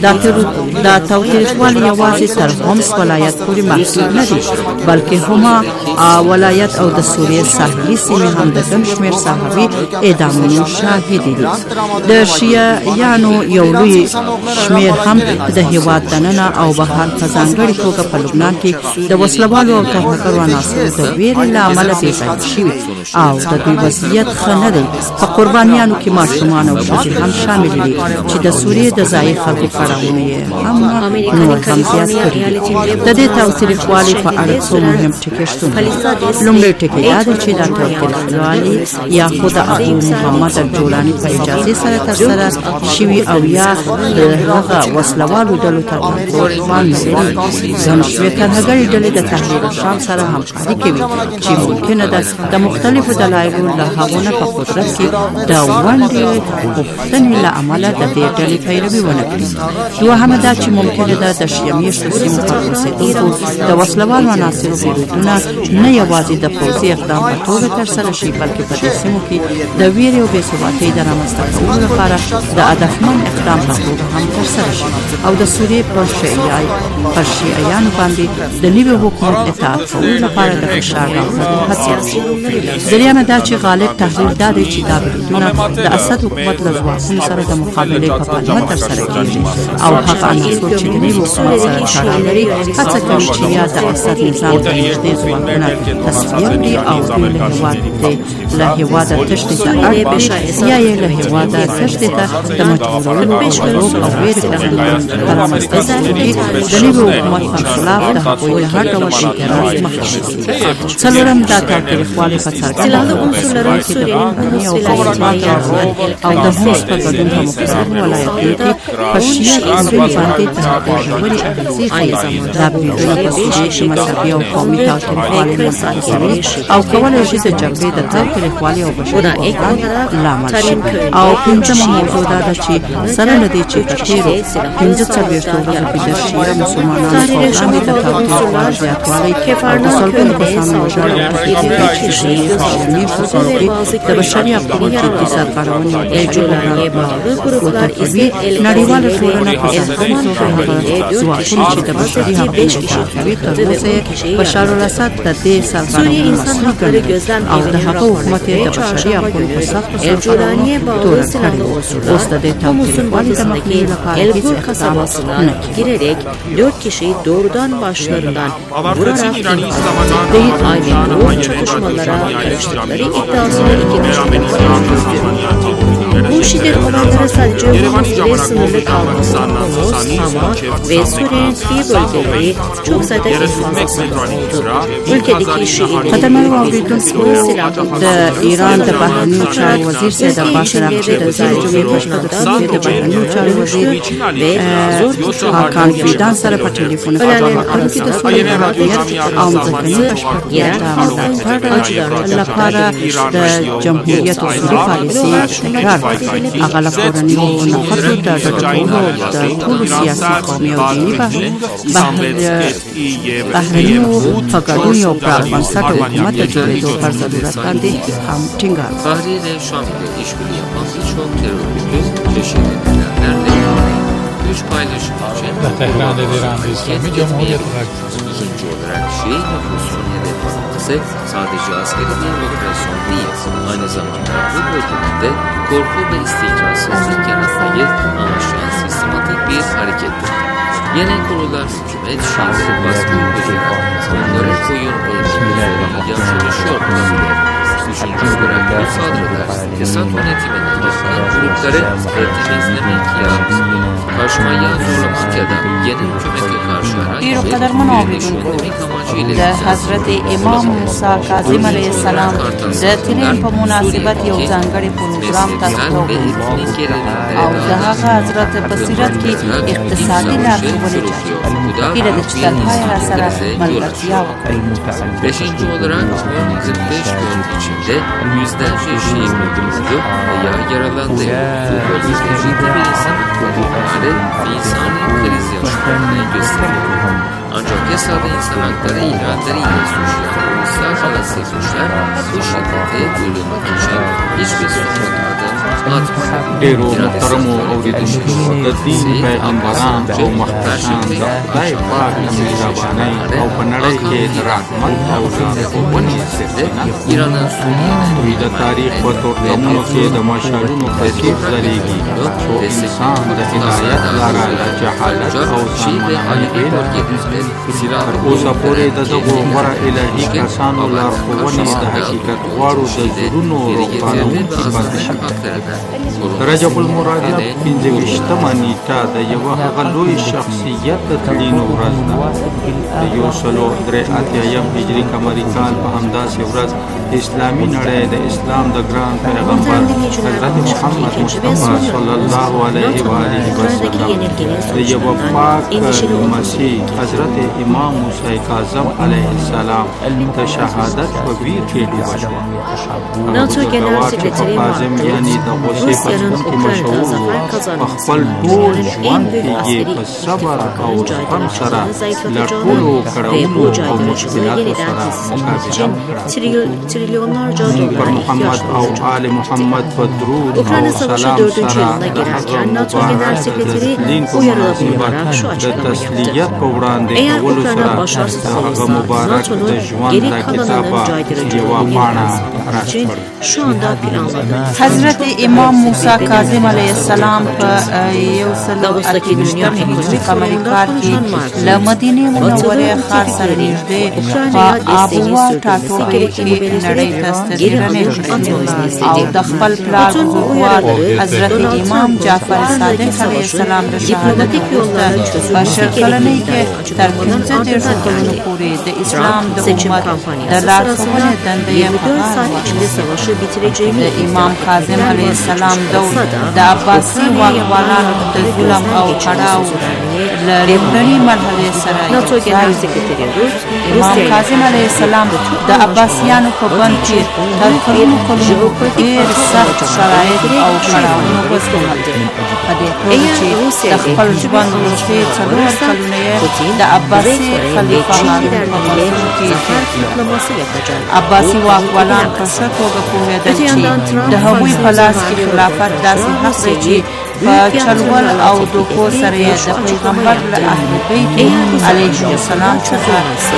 Speaker 17: دا تاوتریخوالی یوازې تر هومس ولایت پورې محدود نه دي بلکې هما ولایت او د سوریې ساحلي سیمې هم د کم شمېر صحابي اعدامونو شاهدې دي. د شیعیانو یو لوی شمېر هم د هېواد دننه او بهر په ځانګړې توګه په لبنان کې د وسلوالو او ترهګرو عناصرو د ویرې له امله بېځایه شوي او د دوی وضعیت ښه نه دی. په قربانیانو کې ماشومان او ښځې هم شامل دي چې د سوریې د ځایي خلکو کړاوونه یې هم نور هم زیات کړي دي. د دې تاوتریخوالي په اړه څو مهم ټکي شتون لري. لومړی ټکی دا دی چې دا تاوتریخوالي یا خو د ابو محمد الجولاني په اجازې سره ترسره شوي او یا د هغه وسلوالو ډلو تر عنوان نه لري. ځینې شمېر ترهګرې ډلې د تحریر الشام سره همکاري کوي چې ممکنه ده د مختلفو دلایلو له هغو نه په قدرت کې د ونډې غوښتنې له امله د دې ډلې پیروي ونه کړي. دوهمه دا چې ممکنه ده د شیعه میشتو سیمو پر اوسېدونکو د وسلوالو عناصرو بریدونه نه یوازې د پوځي اقدام په توګه ترسره شي بلکې په دې سیمو کې د ویرې او بې ثباتۍ د رامنځته کولو لپاره د هدفمن اقدام په توګه هم ترسره شي او د سوریې پر شیعیانو باندې د نوي حکومت اطاعت کولو لپاره د فشار راوړلو هڅې شي. دریمه دا چې غالب تحلیل دا دی چې دا بریدونه د اسد حکومت له ځواک ځواکونو سره د مقابلې په پلمه ترسره کېږي او هغه عناصر چې د نوي حکومت سره تړاو لري هڅه کوي چې یا د اسد نظام ته نږدې ځواکونه تصفیه کړي او دوی له هېواد له هېواده تښتې ته اړ کړي یا یې له هېواده تښتې ته د مجبورولو او غلوب او ویرې په رامنځته کړي د نوي حکومت پر خلاف د هغوی د هر ډول اعتراض مخه ونیسي. څلورم دا تاوتریخوالی په څرګنده توګه څرګندوي چې د بهرني او فعالیت او د هوس په ګډون په مختلفو ولایتونو کې په شیعه اسرائیل باندې د هغوی ژورې اغېزې ښیي. دا بریدونه په سوریه کې مذهبي او قومي تاوتریخوالی منځته کوي او کولی شي د جګړې د تاوتریخوالي او بشري بحران لامل شي. او پنځمه موضوع دا ده چې سره له دې چې په تېرو پنځه څلوېښتو ورځو کې د شیعه مسلمانانو په وړاندې د تاوتریخوالي زیاتوالی او د سلګونو کسانو وژنه په دې چې شیعه قومي فصلو کې د بشري حقوقو جدي سرغړونې او جګړې وکړي. نړیواله ټولنه په ځانګړې توګه هغه ځواکونه چې د بشري حقوقو پراخوي تر اوسه یې بشار الاسد د دې سرغړونې مسؤل ګڼي او د هغه حکومت یې د بشري حقوقو په سختو سرغړونو توره کړې. اوس د دې تاوتریخوالي د مخنیوي لپاره هیڅ اقدام نه
Speaker 18: girerek dört kişiyi doğrudan başlarından vurarak değil ailenin çatışmalara karıştıkları iddiasını iki Bu şiddet olaylara sadece Hamas'la sınırlı kalması Homs, Hama ve Suriye'nin bir bölgeleri çok sayıda infazı oldu. Ülkedeki Şiilerin
Speaker 17: د ایران د بهرنیو چارو وزیر سید عباس عراقچي د جمعې په شپه د ترکیې د بهرنیو چارو وزیر حاکان فیدان سره په ټلیفون خبرو کې د سولې مدیریت او ځمکني بشپړتیا د ملاتړ لپاره د جمهوریت اصولي پالیسي تکرار کړ. هغه له کورنیو نښتو د ډډولو د ټولو سیاسي قومي او دیني بهرنیو په ګډون یو پرانبنسټه حکومت د جوړېدو پر ضرورت باندې هم ټینګار.
Speaker 15: Tahrir Şam'da işbirliği yapan birçok terör örgütü çeşitli nedenlerle güç paylaşımı için
Speaker 16: Tehran'da İran'da İslami Cumhuriyet
Speaker 15: İkinci olarak şehir nüfusunun hedef alınması sadece askeri bir operasyon değil, aynı zamanda bu bölgede korku ve istikrarsızlık yaratmayı amaçlayan sistematik bir harekettir. Yine kurulan hükümet şehri baskı uygulayarak onlara koyun ve eğitimleri çalışıyor. Üçüncü olarak bu saldırılar Esad yönetimine yakın grupları ve temizleme ihtiyacı karşımaya zorlamak ya da yeni hükümete karşı herhangi bir yönlemek amacıyla
Speaker 10: د حضرت امام موسی کاظم علیه السلام د تلین په مناسبت یو ځانګړی پروګرام تاسو او د هغه حضرت په سیرت کې اقتصادي لارښوونې جاري کړي چې تنهایی را سره ملګرتیا وکړي.
Speaker 15: Beşinci olarak on kırk beş gün içinde yüzlerce Şii öldürüldü veya yaralandı. Bu bölgede ciddi bir insan hakları ihlali ve insani kriz yaşandığını gösteriyor. Ancak yasada insan hakları ihlalleri ile suçlayan ulusal Falastin güçler bu şiddete durdurmak için hiçbir somut adım atmıyor.
Speaker 19: ډیرو محترمو اوریدونکو د دین پیغمبران او محتشم د خدای پاک د مهربانۍ او په نړۍ کې د رحمت او لارښوونې سرچینه دوی د تاریخ په تورتمونو کې د مشالونو په څېر ځلېږي څو انسان د هدایت لاره له جهالت او تنبیهۍ تر اوسه پورې د دغو غوره الهي کسانو لارښوونې د حقیقت غواړو د زړونو روښانوونکي پاتې شوي. رجب المراد پنځه ویشتمه نیټه د یوه هغه لوی شخصیت د تلینو ورځ ده. د یو سلو درې اتیایم هجري قمري کال په همداسې ورځ اسلامي نړۍ د اسلام د ګران پیغمبر حضرت محمد مصطفی صلی الله علیه و آله وسلم د یوه پاک مسیح حضرت امام موسی کاظم علیه السلام د شهادت په ویر کې ډوبه شوه.
Speaker 18: NATO Genel Sekreteri
Speaker 19: یعنی د غوثې پښتونکي مشهور په خپل ټول ژوند کې په صبر او زغم سره له ټولو کړاوونو او مشکلاتو سره مقابله وکړه.
Speaker 18: trilyonlarca
Speaker 19: پر
Speaker 18: dolara
Speaker 19: محمد
Speaker 18: ihtiyaç
Speaker 19: او
Speaker 18: duyacak.
Speaker 19: آل محمد په درود
Speaker 18: Ukrayna
Speaker 19: او
Speaker 18: Savaşı
Speaker 19: سلام
Speaker 18: dördüncü
Speaker 19: سره
Speaker 18: yılına
Speaker 19: د هغه
Speaker 18: girerken NATO Genel
Speaker 19: مبارک د
Speaker 18: Sekreteri
Speaker 19: تسلیم په
Speaker 18: uyarıda
Speaker 19: مناسبت
Speaker 18: bulunarak şu
Speaker 19: د
Speaker 18: açıklama
Speaker 19: تسلیت
Speaker 18: yaptı.
Speaker 19: په وړاندې
Speaker 18: Eğer
Speaker 19: کولو
Speaker 18: Ukrayna
Speaker 19: سره
Speaker 18: başarısız
Speaker 19: د هغه
Speaker 18: olursa
Speaker 19: مبارک د
Speaker 18: NATO'nun
Speaker 19: ژوند
Speaker 18: geri
Speaker 19: د کتابه
Speaker 18: kalanının caydırıcı
Speaker 19: یوه
Speaker 18: rolünü
Speaker 19: پاڼه
Speaker 18: yapmak için
Speaker 19: راسپړي
Speaker 18: şu anda planladı.
Speaker 10: حضرت امام موسی کاظم علیه السلام په یو سل او اته ویشتم هجري قمري کال کې له مدینې منورې ښار سره نږدې په آبوا ټاټوبۍ کې نړۍ ته ستنېدنې کړې او د خپل پلار بزرګوار حضرت امام جعفر صادق علیه السلام د شهادت وروسته په شل کلنۍ کې تر پنځه دېرشو کلونو پورې د اسلام د امت د لارښوونې دنده یې په غاړه واخیسته. د امام کاظم علیه السلام دور د عباسي واکمنانو د ظلم او کړاو له لومړنۍ مرحلې سره
Speaker 18: NATO Genel Sekreteri Rus,
Speaker 10: امام کاظم علیه السلام د عباسیانو په بند کې تر کلونو کلونو ډېر سخت شرایط او کړاوونه وزغمل. په دې توګه چې د خپل ژوند وروستي څلور کلونه یې د عباسي خلیفه هارون په ملګرو کې عباسي واکمنان په ښه توګه پوهېدل چې د هغوی په لاس کې خلافت داسې حق دی چې په چلول او دوکو سره یې د پیغمبر له اهل بیت علیه السلام څخه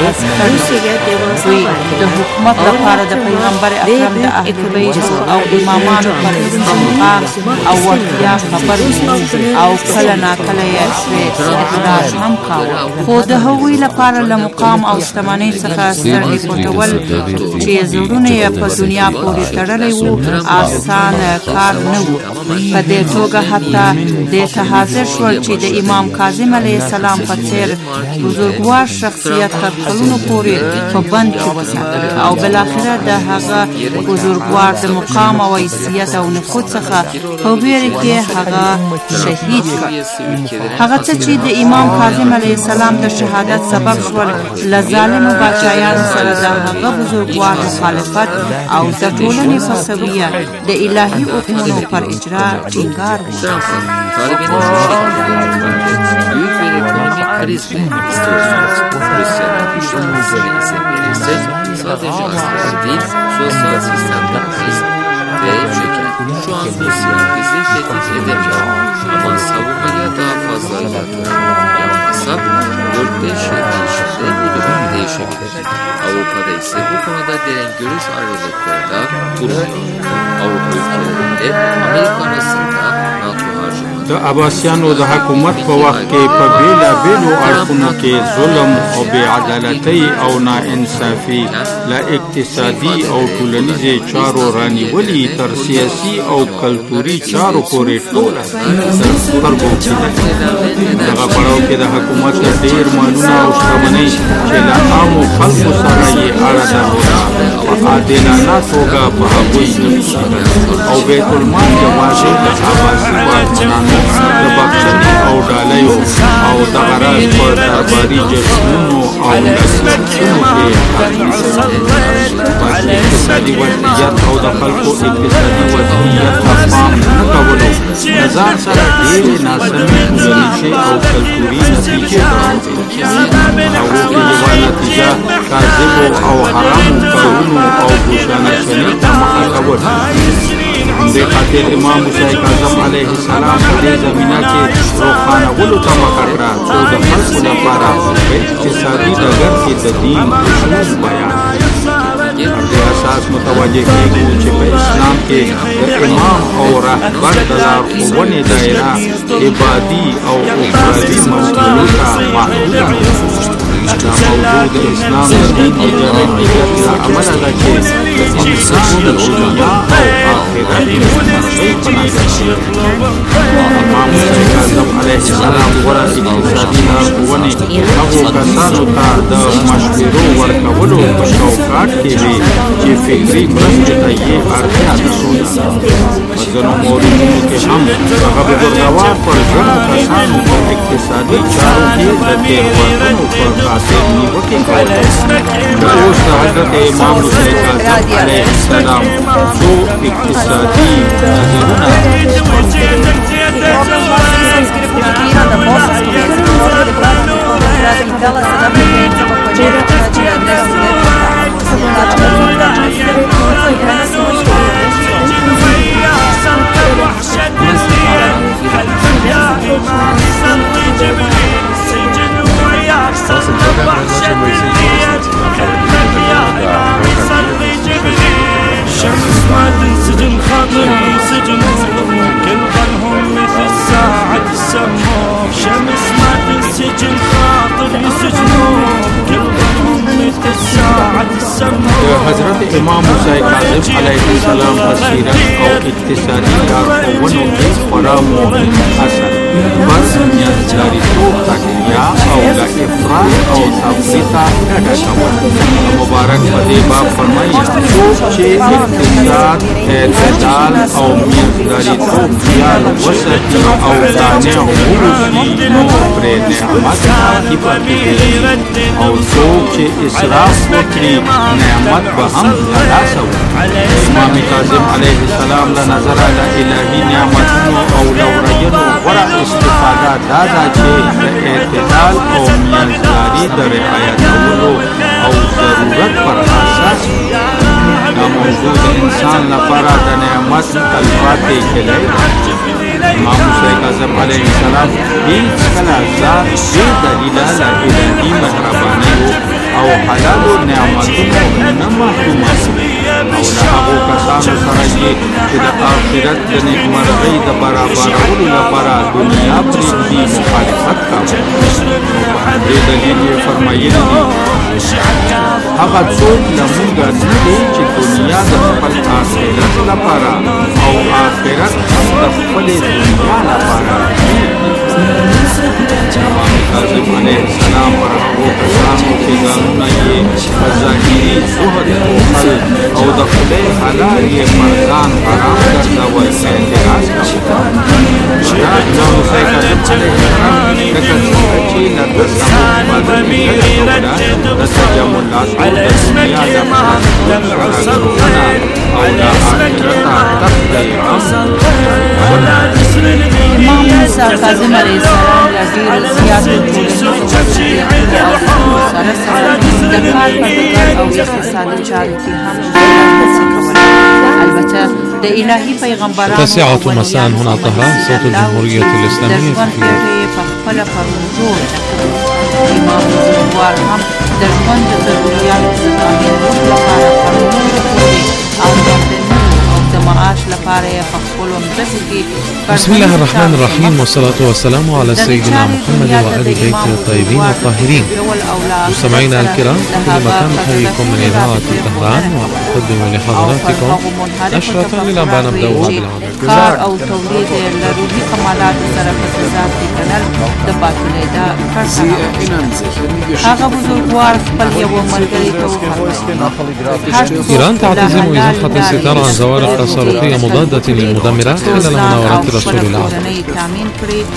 Speaker 10: دوی د حکومت لپاره د پیغمبر اکرم د اهل بیت او امامانو پر استحقاق او وړتیا خبر او کله ناکله یې اخراج هم کاوه، خو د هغوی لپاره له مقام او شتمنۍ څخه سترګې پټول چې زړونه یې په دنیا پورې تړلی وو اسانه کار نه و. په دې توګه حتی دې ته حاضر شول چې د امام کاظم علیه السلام په څېر بزرګوار شخصیت تر کلونو پورې په بند کې وساتل او بالاخره د هغه بزرګوار د مقام او حیثیت او نفوذ څخه په ویره کې هغه شهید کړ. هغه څه چې د امام کاظم علیه السلام د شهادت سبب شول له ظالمو باچایانو سره د هغه بزرګوار مخالفت او د ټولنې په سویه د الهي حکمونو پر اجرا ټینګار و.
Speaker 15: Talibinin şu şekilde büyük bir ekonomik kriz mi istiyorsunuz? Rusya'nın güçlenmesine izin verirse sadece askeri değil, sosyal sistemde kriz ve çeker. Şu an Rusya bizi tehdit edemiyor ama savunmaya daha fazla yatırım yapmasak dört beş yıl içinde bu durum değişebilir. Avrupa'da ise bu konuda derin görüş ayrılıkları da bulunuyor. Avrupa ülkelerinde Amerika arasında NATO
Speaker 19: د عباسیانو د حکومت په وخت کې په بیلابیلو اړخونو کې ظلم او بې عدالتۍ او ناانصافي له اقتصادي او ټولنیزې چارو رانیولي تر سیاسي او کلتوري چارو پورې ټوله تر سترګو کې ده. دغه پړاو کې د حکومت ډېر مالونه او شتمنۍ چې له عامو خلکو سره یې اړه درلوده په عادلانه توګه په هغوی نه ویشېدل او بیت المال یوازې د عباسي واکمنانو د بخښنې او ډالیو او دغه راز په درباري جشنونو او نصیحتونو کې بس اقتصادي وضعیت او د خلکو اقتصادي وضعیت ته پام نه کولو د ځان سره ډېرې ناسمې ټولنیزې او کلتوري نتیجې درلودې. هغو کې یوه نتیجه کاذبو او حرامو کارونو او ګوښانه‌چنۍ ته مخه کول. همدې خاطر امام موسی کاظم علیه السلام په دې زمینه کې روښانولو ته مخه کړه څو د خلکو لپاره په اقتصادي ډګر کې د دین اصول بیان کړي. همدې اساس متوجه کېږو چې په اسلام کې د امام او رهبر د لارښوونې دایره عبادي او افرادي مسئلو ته محدوده نه ده. دا موضوع د اسلام د دین د جامعیت له امله ده چې د انسان د دنیا او آخرت د خوښۍ په نظر کې امام موسی کاظم علیه السلام غوره اقتصادي لارښوونې هغو کسانو ته د مشورو ورکولو په چوکاټ کې وې چې فکري مرستې ته یې اړتیا درلوده. په ځینو موردونو کې هم هغه بزرګوار پر ځینو کسانو په اقتصادي چارو کې د تېروتنو پر خاطر نیوکې کولې. د اوس د حضرت امام موسی کاظم علیه السلام څو اقتصادي نظرونه
Speaker 14: Thank you.
Speaker 21: جبريل سجن وياك صرخ وحشة الليل قلبك يا إمامي صرخ جبريل شمس ما تنسجن خاطري سجن كل ظلهم مثل ساعة السموم شمس ما تنسجن خاطري سجنهم كل ظلهم مثل ساعة السموم
Speaker 22: حضرت امام موسی کاظم علیه السلام بصیرت او اقتصادی لارښوونو کې خورا مهم اثر پر میانجاریتوب تقویه او له افراط او تفریط ډډه کول مبارک په دې باب فرمایي څوک چې اقتصاد اعتدال او میانجاریتوب خیال وساتي او قانع واوسي نو پرې نعمت باقي پاتې کېږي او څوک چې اسراف وکړي نعمت به هم له لاسه وځي امام کاظم علیه السلام له نظره د الهي نعمتونو او له وریدو غوره استفاده دا ده چې د اعتدال او میانځداري د رعایتولو او ضرورت پر اساس دا موضوع د انسان لپاره د نعمت تلپاتې کیدی امام موسی کاظم علیه السلام هیڅکله ځان بې دلیله له الهي مهربانیو او حلالو نعمتونو نه محروموي او له هغو کسانو سره یې چې د آخرت د نیکمرغۍ د برابرولو لپاره دنیا پرېږدي مخالفت کاوه په همدې دلیل یې فرمایلي دي هغه څوک له موږه نه دی چې دنیا د خپل آخرت لپاره او آخرت هم د خپلې دنیا لپاره امام کاظم علیه السلام پر هغو کسانو چې ځانونه یې په ظاهري زهد پوښل او د خدای حلال یې پر ځان حرام ګرځول اعتراض کاوه دا امام موسی کاظم علیه السلام لکه څنګه چې له تصوف باندې ډډه کوله د تجملاتو د دنیا لپاره شرعونه او د آخرته تقدیر
Speaker 17: امام موسی کاظم علیه السلام له ډېرو زیاتو ټولنیزو او سره سره د کار په ډګر او اقتصادي چارو کې هم هڅې کولې البته د الهي پیغمبرانو
Speaker 23: التاسعة مساء هنا طهران صوت الجمهورية الإسلامية في
Speaker 17: امام بزرگوار هم د ژوند د ضرورياتو څخه د لپاره قانوني او د معاش لپاره یې په خپلو مځکو کې
Speaker 23: بسم الله الرحمن الرحيم والصلاة والسلام على سيدنا محمد وآل بيته الطيبين الطاهرين. مستمعينا الكرام في كل مكان نحييكم من إذاعة طهران ونقدم لحضراتكم نشرة للأنباء نبدأها بالعربية.
Speaker 17: کار او تولید له روحي کمالاتو سره په تضاد کې ګڼل د باطلۍ دا کړنه هغه بزرګوار خپل یو ملګري ته وکړه
Speaker 23: إيران تعتزم إزاحة الستار عن زوارق صاروخية مضادة للمدمرات على المناورات رسول الله